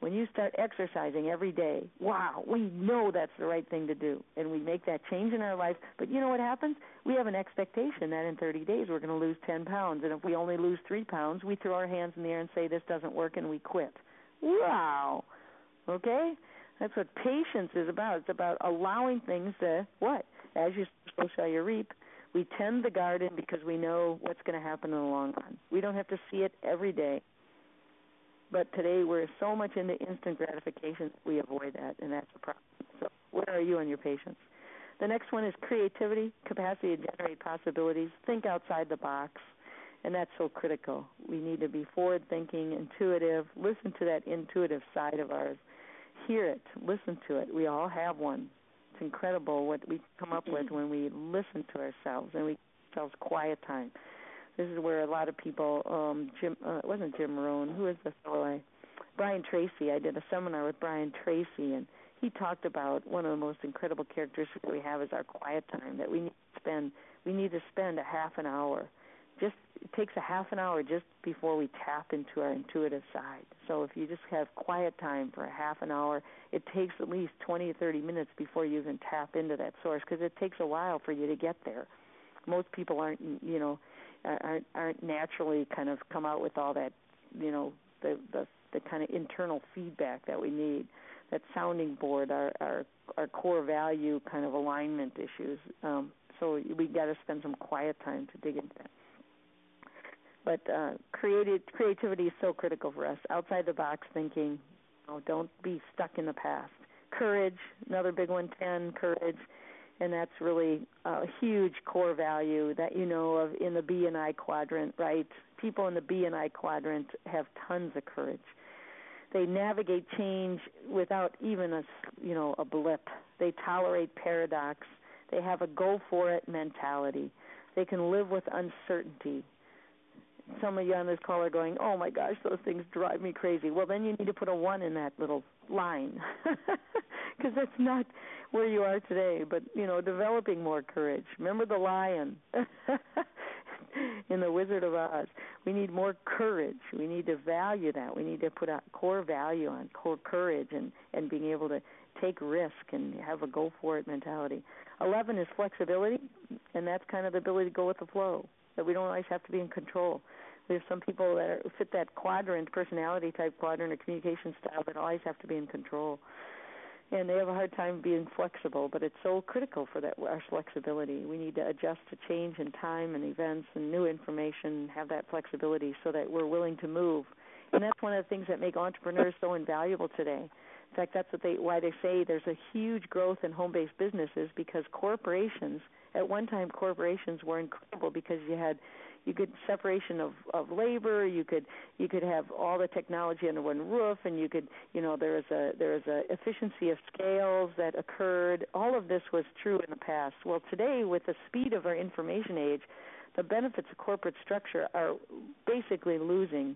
When you start exercising every day, wow, we know that's the right thing to do, and we make that change in our life. But you know what happens? We have an expectation that in 30 days we're going to lose 10 pounds, and if we only lose 3 pounds, we throw our hands in the air and say this doesn't work, and we quit. Wow. Okay? That's what patience is about. It's about allowing things to, what? As you sow shall you reap. We tend the garden because we know what's going to happen in the long run. We don't have to see it every day. But today we're so much into instant gratification, we avoid that, and that's a problem. So where are you on your patience? The next one is creativity, capacity to generate possibilities. Think outside the box, and that's so critical. We need to be forward-thinking, intuitive. Listen to that intuitive side of ours. Hear it. Listen to it. We all have one. It's incredible what we come up with when we listen to ourselves and we give ourselves quiet time. This is where a lot of people, it wasn't Jim Rohn, who is the fellow? Brian Tracy. I did a seminar with Brian Tracy, and he talked about one of the most incredible characteristics that we have is our quiet time, that we need to spend a half an hour. It takes a half an hour just before we tap into our intuitive side. So if you just have quiet time for a half an hour, it takes at least 20 to 30 minutes before you even tap into that source, because it takes a while for you to get there. Most people aren't naturally kind of come out with all that, the kind of internal feedback that we need, that sounding board, our core value kind of alignment issues. So we got to spend some quiet time to dig into that. But creativity is so critical for us. Outside the box thinking, don't be stuck in the past. Courage, another big one, 10, courage. And that's really a huge core value that you know of in the B and I quadrant, right? People in the B and I quadrant have tons of courage. They navigate change without even a blip. They tolerate paradox. They have a go-for-it mentality. They can live with uncertainty. Some of you on this call are going, oh, my gosh, those things drive me crazy. Well, then you need to put a 1 in that little line because that's not where you are today. But, developing more courage. Remember the lion in The Wizard of Oz. We need more courage. We need to value that. We need to put a core value on core courage and being able to take risk and have a go-for-it mentality. 11 is flexibility, and that's kind of the ability to go with the flow, that we don't always have to be in control. We have some people that fit that quadrant, personality type quadrant or communication style, that always have to be in control. And they have a hard time being flexible, but it's so critical for that, our flexibility. We need to adjust to change in time and events and new information, have that flexibility so that we're willing to move. And that's one of the things that make entrepreneurs so invaluable today. In fact, that's why they say there's a huge growth in home-based businesses, because corporations, at one time corporations were incredible because you could separation of labor, you could have all the technology under one roof, and you could, there is a efficiency of scales that occurred. All of this was true in the past. Well, today, with the speed of our information age, the benefits of corporate structure are basically losing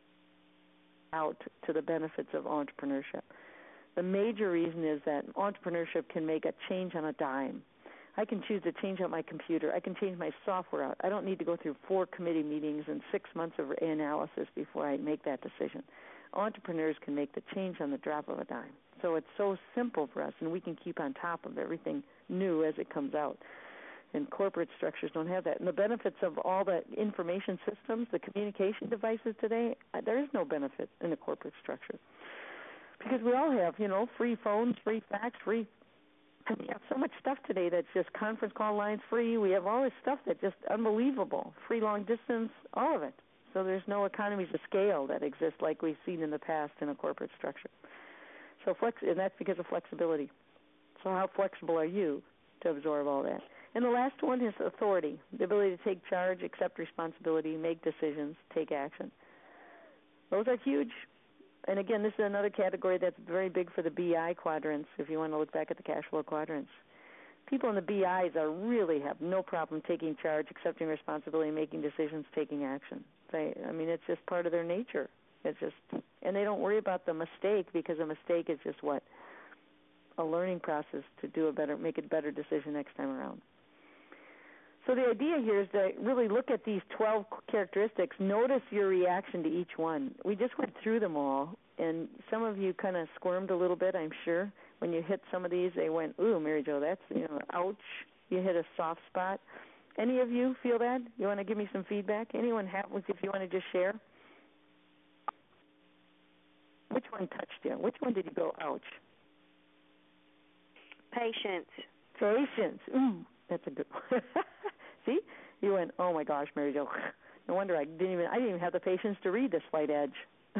out to the benefits of entrepreneurship. The major reason is that entrepreneurship can make a change on a dime. I can choose to change out my computer. I can change my software out. I don't need to go through 4 committee meetings and 6 months of analysis before I make that decision. Entrepreneurs can make the change on the drop of a dime. So it's so simple for us, and we can keep on top of everything new as it comes out. And corporate structures don't have that. And the benefits of all the information systems, the communication devices today, there is no benefit in a corporate structure. Because we all have, free phones, free fax, we have so much stuff today that's just conference call lines free. We have all this stuff that's just unbelievable. Free long distance, all of it. So there's no economies of scale that exist like we've seen in the past in a corporate structure. So and that's because of flexibility. So how flexible are you to absorb all that? And the last one is authority, the ability to take charge, accept responsibility, make decisions, take action. Those are huge. And again, this is another category that's very big for the BI quadrants, if you want to look back at the cash flow quadrants. People in the BIs really have no problem taking charge, accepting responsibility, making decisions, taking action. It's just part of their nature. And they don't worry about the mistake, because a mistake is just a learning process to make a better decision next time around. So the idea here is to really look at these 12 characteristics. Notice your reaction to each one. We just went through them all, and some of you kind of squirmed a little bit, I'm sure. When you hit some of these, they went, ooh, Mary Jo, that's, ouch. You hit a soft spot. Any of you feel that? You want to give me some feedback? Anyone have, if you want to just share? Which one touched you? Which one did you go, ouch? Patience. Patience. Ooh, that's a good one. See? You went, oh my gosh, Mary Jo. No wonder I didn't even have the patience to read The Slight Edge.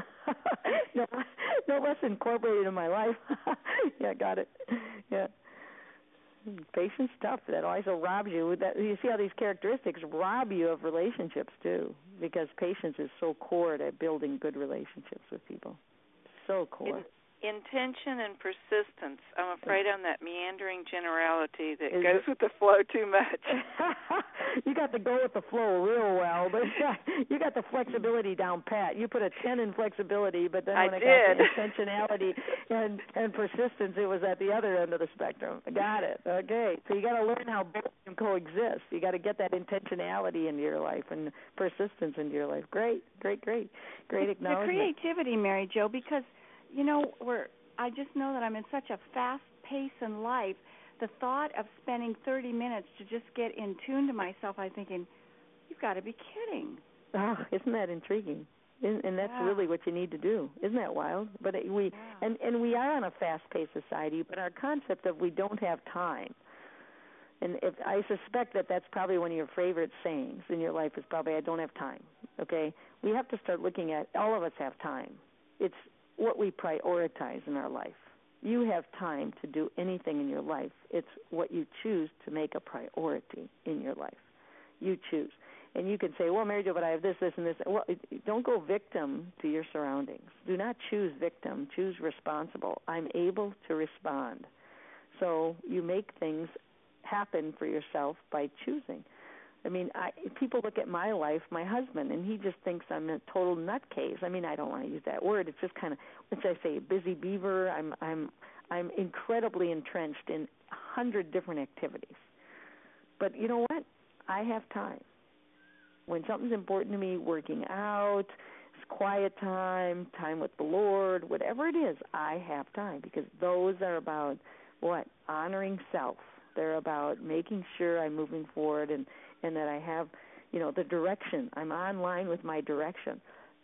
no less incorporated in my life. Yeah, got it. Yeah. Patience stuff that always robs you. You see how these characteristics rob you of relationships too, because patience is so core to building good relationships with people. So core. Intention and persistence. I'm afraid I'm that meandering generality that goes with the flow too much. You got to go with the flow real well, but you got the flexibility down pat. You put a 10 in flexibility, but then when it got to intentionality and persistence, it was at the other end of the spectrum. Got it. Okay. So you got to learn how both can coexist. You got to get that intentionality into your life and persistence into your life. Great acknowledgement. The creativity, Mary Jo, because I just know that I'm in such a fast pace in life. The thought of spending 30 minutes to just get in tune to myself, I'm thinking, you've got to be kidding. Oh, isn't that intriguing? And that's really what you need to do. Isn't that wild? But we are on a fast-paced society, but our concept of we don't have time. And if I suspect that's probably one of your favorite sayings in your life is probably, I don't have time, okay? We have to start looking at, all of us have time. It's what we prioritize in our life. You have time to do anything in your life. It's what you choose to make a priority in your life. You choose. And you can say, well, Mary Jo, but I have this, and this. Well, don't go victim to your surroundings. Do not choose victim. Choose responsible. I'm able to respond. So you make things happen for yourself by choosing. I mean, people look at my life, my husband, and he just thinks I'm a total nutcase. I mean, I don't want to use that word. It's just kind of, let's say, busy beaver. I'm incredibly entrenched in 100 different activities. But you know what? I have time. When something's important to me, working out, quiet time, time with the Lord, whatever it is, I have time, because those are about what? Honoring self. They're about making sure I'm moving forward and that I have, the direction. I'm online with my direction.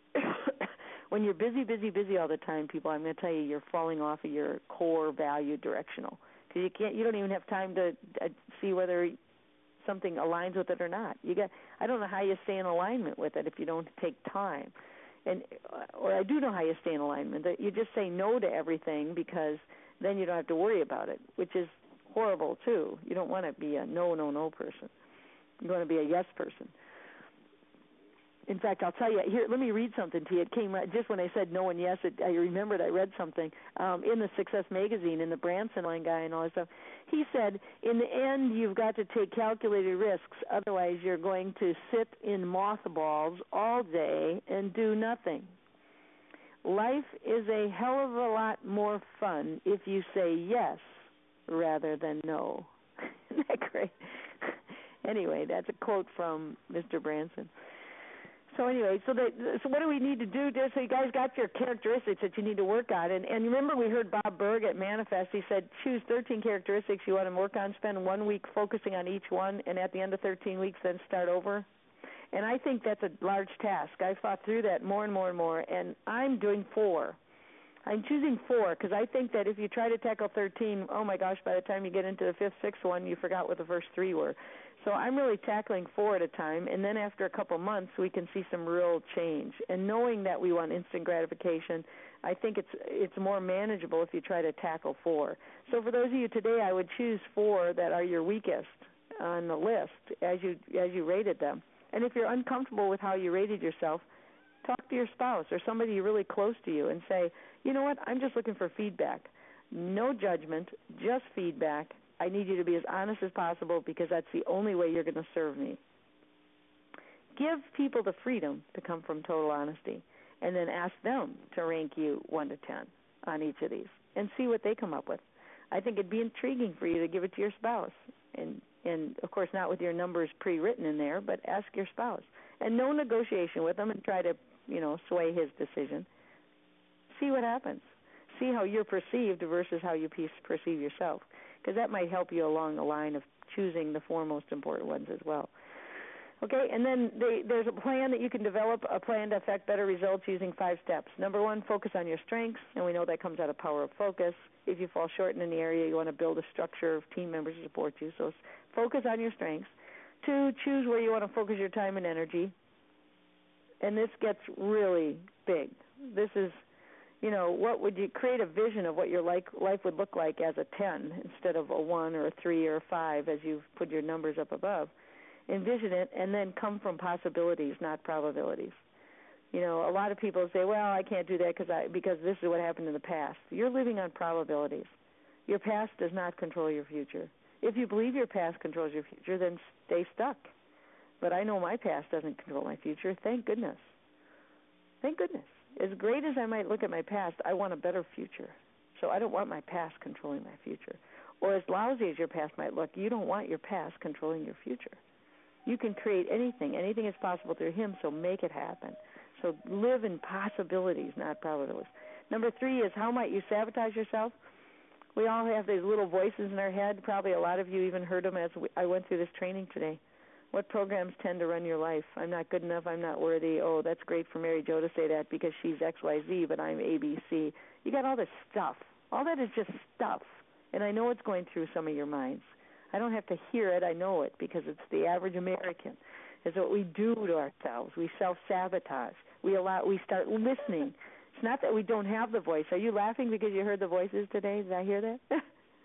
When you're busy all the time, people, I'm going to tell you, you're falling off of your core value directional. Because you don't even have time to see whether something aligns with it or not. I don't know how you stay in alignment with it if you don't take time. Or I do know how you stay in alignment. That you just say no to everything, because then you don't have to worry about it, which is horrible too. You don't want to be a no person. You want to be a yes person. In fact, I'll tell you, here, let me read something to you. It came right just when I said no and yes. I remembered I read something in the Success magazine, in the Branson line guy and all that stuff. He said, in the end, you've got to take calculated risks. Otherwise, you're going to sit in mothballs all day and do nothing. Life is a hell of a lot more fun if you say yes rather than no. Isn't that great? Anyway, that's a quote from Mr. Branson. So anyway, so what do we need to do? So you guys got your characteristics that you need to work on. And remember, we heard Bob Berg at Manifest. He said, choose 13 characteristics you want to work on, spend 1 week focusing on each one, and at the end of 13 weeks, then start over. And I think that's a large task. I thought through that more and more, and I'm doing 4. I'm choosing 4 because I think that if you try to tackle 13, oh my gosh, by the time you get into the 5th, 6th one, you forgot what the first 3 were. So I'm really tackling 4 at a time, and then after a couple months, we can see some real change. And knowing that we want instant gratification, I think it's more manageable if you try to tackle 4. So for those of you today, I would choose 4 that are your weakest on the list as you rated them. And if you're uncomfortable with how you rated yourself, talk to your spouse or somebody really close to you and say, you know what, I'm just looking for feedback. No judgment, just feedback. I need you to be as honest as possible because that's the only way you're going to serve me. Give people the freedom to come from total honesty, and then ask them to rank you 1 to 10 on each of these and see what they come up with. I think it'd be intriguing for you to give it to your spouse, and of course not with your numbers pre-written in there, but ask your spouse. And no negotiation with them and try to, sway his decision. see what happens. See how you're perceived versus how you perceive yourself, because that might help you along the line of choosing the 4 most important ones as well. Okay, and then there's a plan that you can develop, a plan to affect better results using 5 steps. Number 1, focus on your strengths, and we know that comes out of power of focus. If you fall short in any area, you want to build a structure of team members to support you. So focus on your strengths. 2, choose where you want to focus your time and energy. And this gets really big. This is, what would you create a vision of what your life would look like as a 10 instead of a 1 or a 3 or a 5 as you've put your numbers up above. Envision it, and then come from possibilities, not probabilities. A lot of people say, well, I can't do that because this is what happened in the past. You're living on probabilities. Your past does not control your future. If you believe your past controls your future, then stay stuck. But I know my past doesn't control my future. Thank goodness. Thank goodness. As great as I might look at my past, I want a better future. So I don't want my past controlling my future. Or as lousy as your past might look, you don't want your past controlling your future. You can create anything. Anything is possible through Him, so make it happen. So live in possibilities, not probabilities. Number 3 is, how might you sabotage yourself? We all have these little voices in our head. Probably a lot of you even heard them as I went through this training today. What programs tend to run your life? I'm not good enough. I'm not worthy. Oh, that's great for Mary Jo to say that because she's XYZ, but I'm ABC. You got all this stuff. All that is just stuff. And I know it's going through some of your minds. I don't have to hear it. I know it because it's the average American. It's what we do to ourselves. We self-sabotage. We start listening. It's not that we don't have the voice. Are you laughing because you heard the voices today? Did I hear that?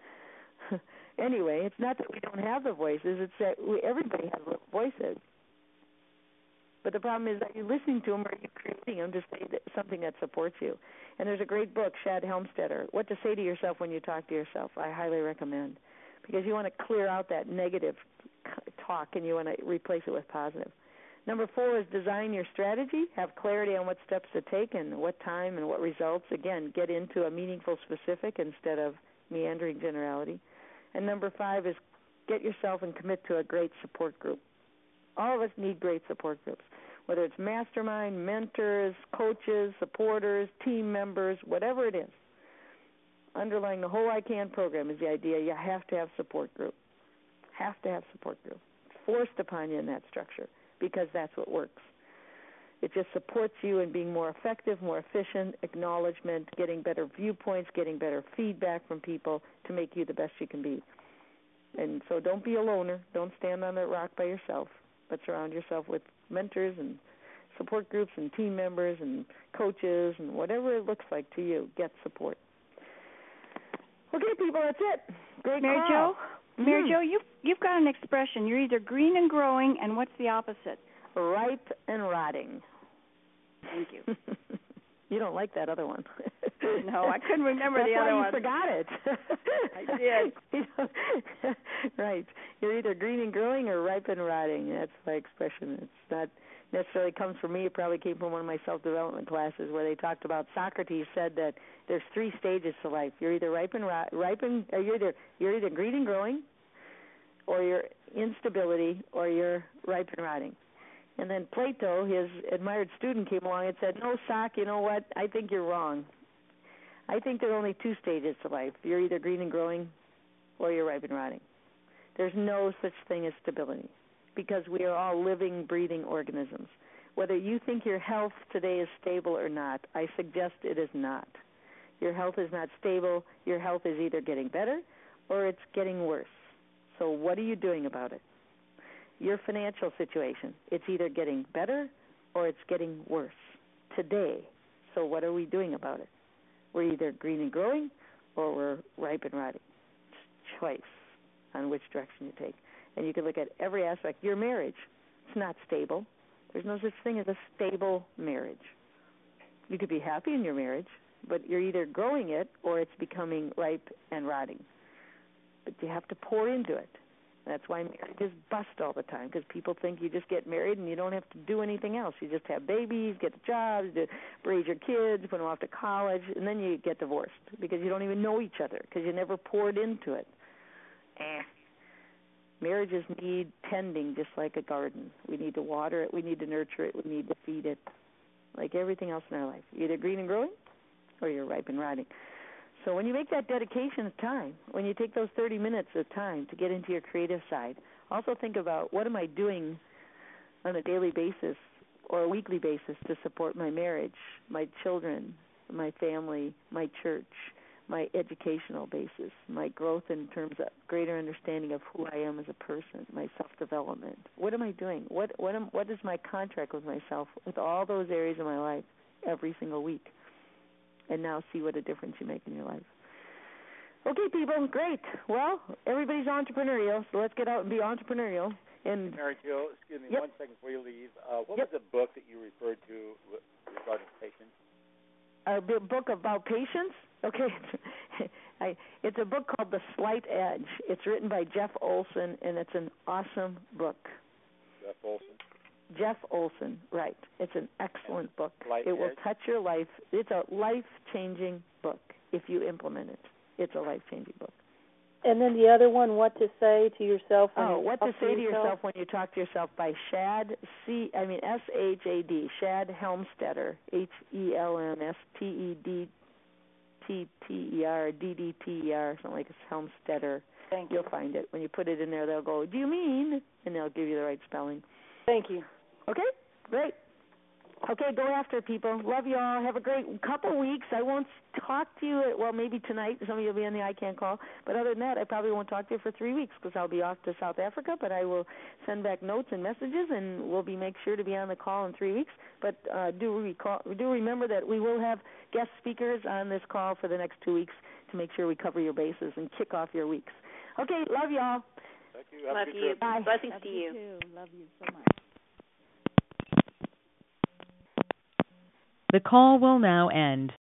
Anyway, it's not that we don't have the voices. It's that everybody has little voices. But the problem is, are you listening to them or are you creating them to say something that supports you? And there's a great book, Shad Helmstetter, What to Say to Yourself When You Talk to Yourself. I highly recommend, because you want to clear out that negative talk and you want to replace it with positive. Number 4 is design your strategy. Have clarity on what steps to take and what time and what results. Again, get into a meaningful specific instead of meandering generality. And number 5 is get yourself and commit to a great support group. All of us need great support groups, whether it's mastermind, mentors, coaches, supporters, team members, whatever it is. Underlying the whole I Can program is the idea you have to have support group. Have to have support group. It's forced upon you in that structure because that's what works. It just supports you in being more effective, more efficient, acknowledgement, getting better viewpoints, getting better feedback from people to make you the best you can be. And so don't be a loner. Don't stand on that rock by yourself, but surround yourself with mentors and support groups and team members and coaches and whatever it looks like to you. Get support. Okay, people, that's it. Great Mary call. Jo, Mary Jo, you've got an expression. You're either green and growing, and what's the opposite? Ripe and rotting. Thank you. You don't like that other one. No, I couldn't remember the other one. That's why you forgot it. I did. Right. You're either green and growing or ripe and rotting. That's my expression. It's not necessarily comes from me. It probably came from one of my self-development classes where they talked about Socrates said that there's 3 stages to life. You're either you're either green and growing, or you're instability, or you're ripe and rotting. And then Plato, his admired student, came along and said, no, Soc, you know what? I think you're wrong. I think there are only 2 stages to life. You're either green and growing or you're ripe and rotting. There's no such thing as stability because we are all living, breathing organisms. Whether you think your health today is stable or not, I suggest it is not. Your health is not stable. Your health is either getting better or it's getting worse. So what are you doing about it? Your financial situation, it's either getting better or it's getting worse today. So what are we doing about it? We're either green and growing or we're ripe and rotting. It's choice on which direction you take. And you can look at every aspect. Your marriage, it's not stable. There's no such thing as a stable marriage. You could be happy in your marriage, but you're either growing it or it's becoming ripe and rotting. But you have to pour into it. That's why marriages bust all the time, because people think you just get married and you don't have to do anything else. You just have babies, get jobs, raise your kids, put them off to college, and then you get divorced because you don't even know each other because you never poured into it. Marriages need tending just like a garden. We need to water it, we need to nurture it, we need to feed it, like everything else in our life. Either green and growing or you're ripe and rotting. So when you make that dedication of time, when you take those 30 minutes of time to get into your creative side, also think about what am I doing on a daily basis or a weekly basis to support my marriage, my children, my family, my church, my educational basis, my growth in terms of greater understanding of who I am as a person, my self-development. What am I doing? What is my contract with myself with all those areas of my life every single week? And now see what a difference you make in your life. Okay, people, great. Well, everybody's entrepreneurial, so let's get out and be entrepreneurial. And Mary Jo, excuse me, yep. 1 second before you leave. What Yep. was the book that you referred to regarding patience? our book about patience. Okay, it's a book called The Slight Edge. It's written by Jeff Olson, and it's an awesome book. Jeff Olson? Jeff Olson, right. It's an excellent book. Slight It will Edge? touch your life. It's a life-changing book if you implement it. It's a life-changing book. And then the other one, What to Say to Yourself When You What Talk to Say to Yourself? Yourself When You Talk to Yourself by S-H-A-D, Shad Helmstetter, Helmstetter, something like it's Helmstetter. Thank you. You'll find it. When you put it in there, they'll go, do you mean? And they'll give you the right spelling. Thank you. Okay, great. Okay, go after it, people. Love you all. Have a great couple weeks. I won't talk to you, maybe tonight. Some of you will be on the I Can't Call. But other than that, I probably won't talk to you for 3 weeks because I'll be off to South Africa. But I will send back notes and messages, and we'll make sure to be on the call in 3 weeks. But do remember that we will have guest speakers on this call for the next 2 weeks to make sure we cover your bases and kick off your weeks. Okay, love you all. Thank you. Have Love a good you. trip. Bye. Blessings Love to you you. too. Love you so much. The call will now end.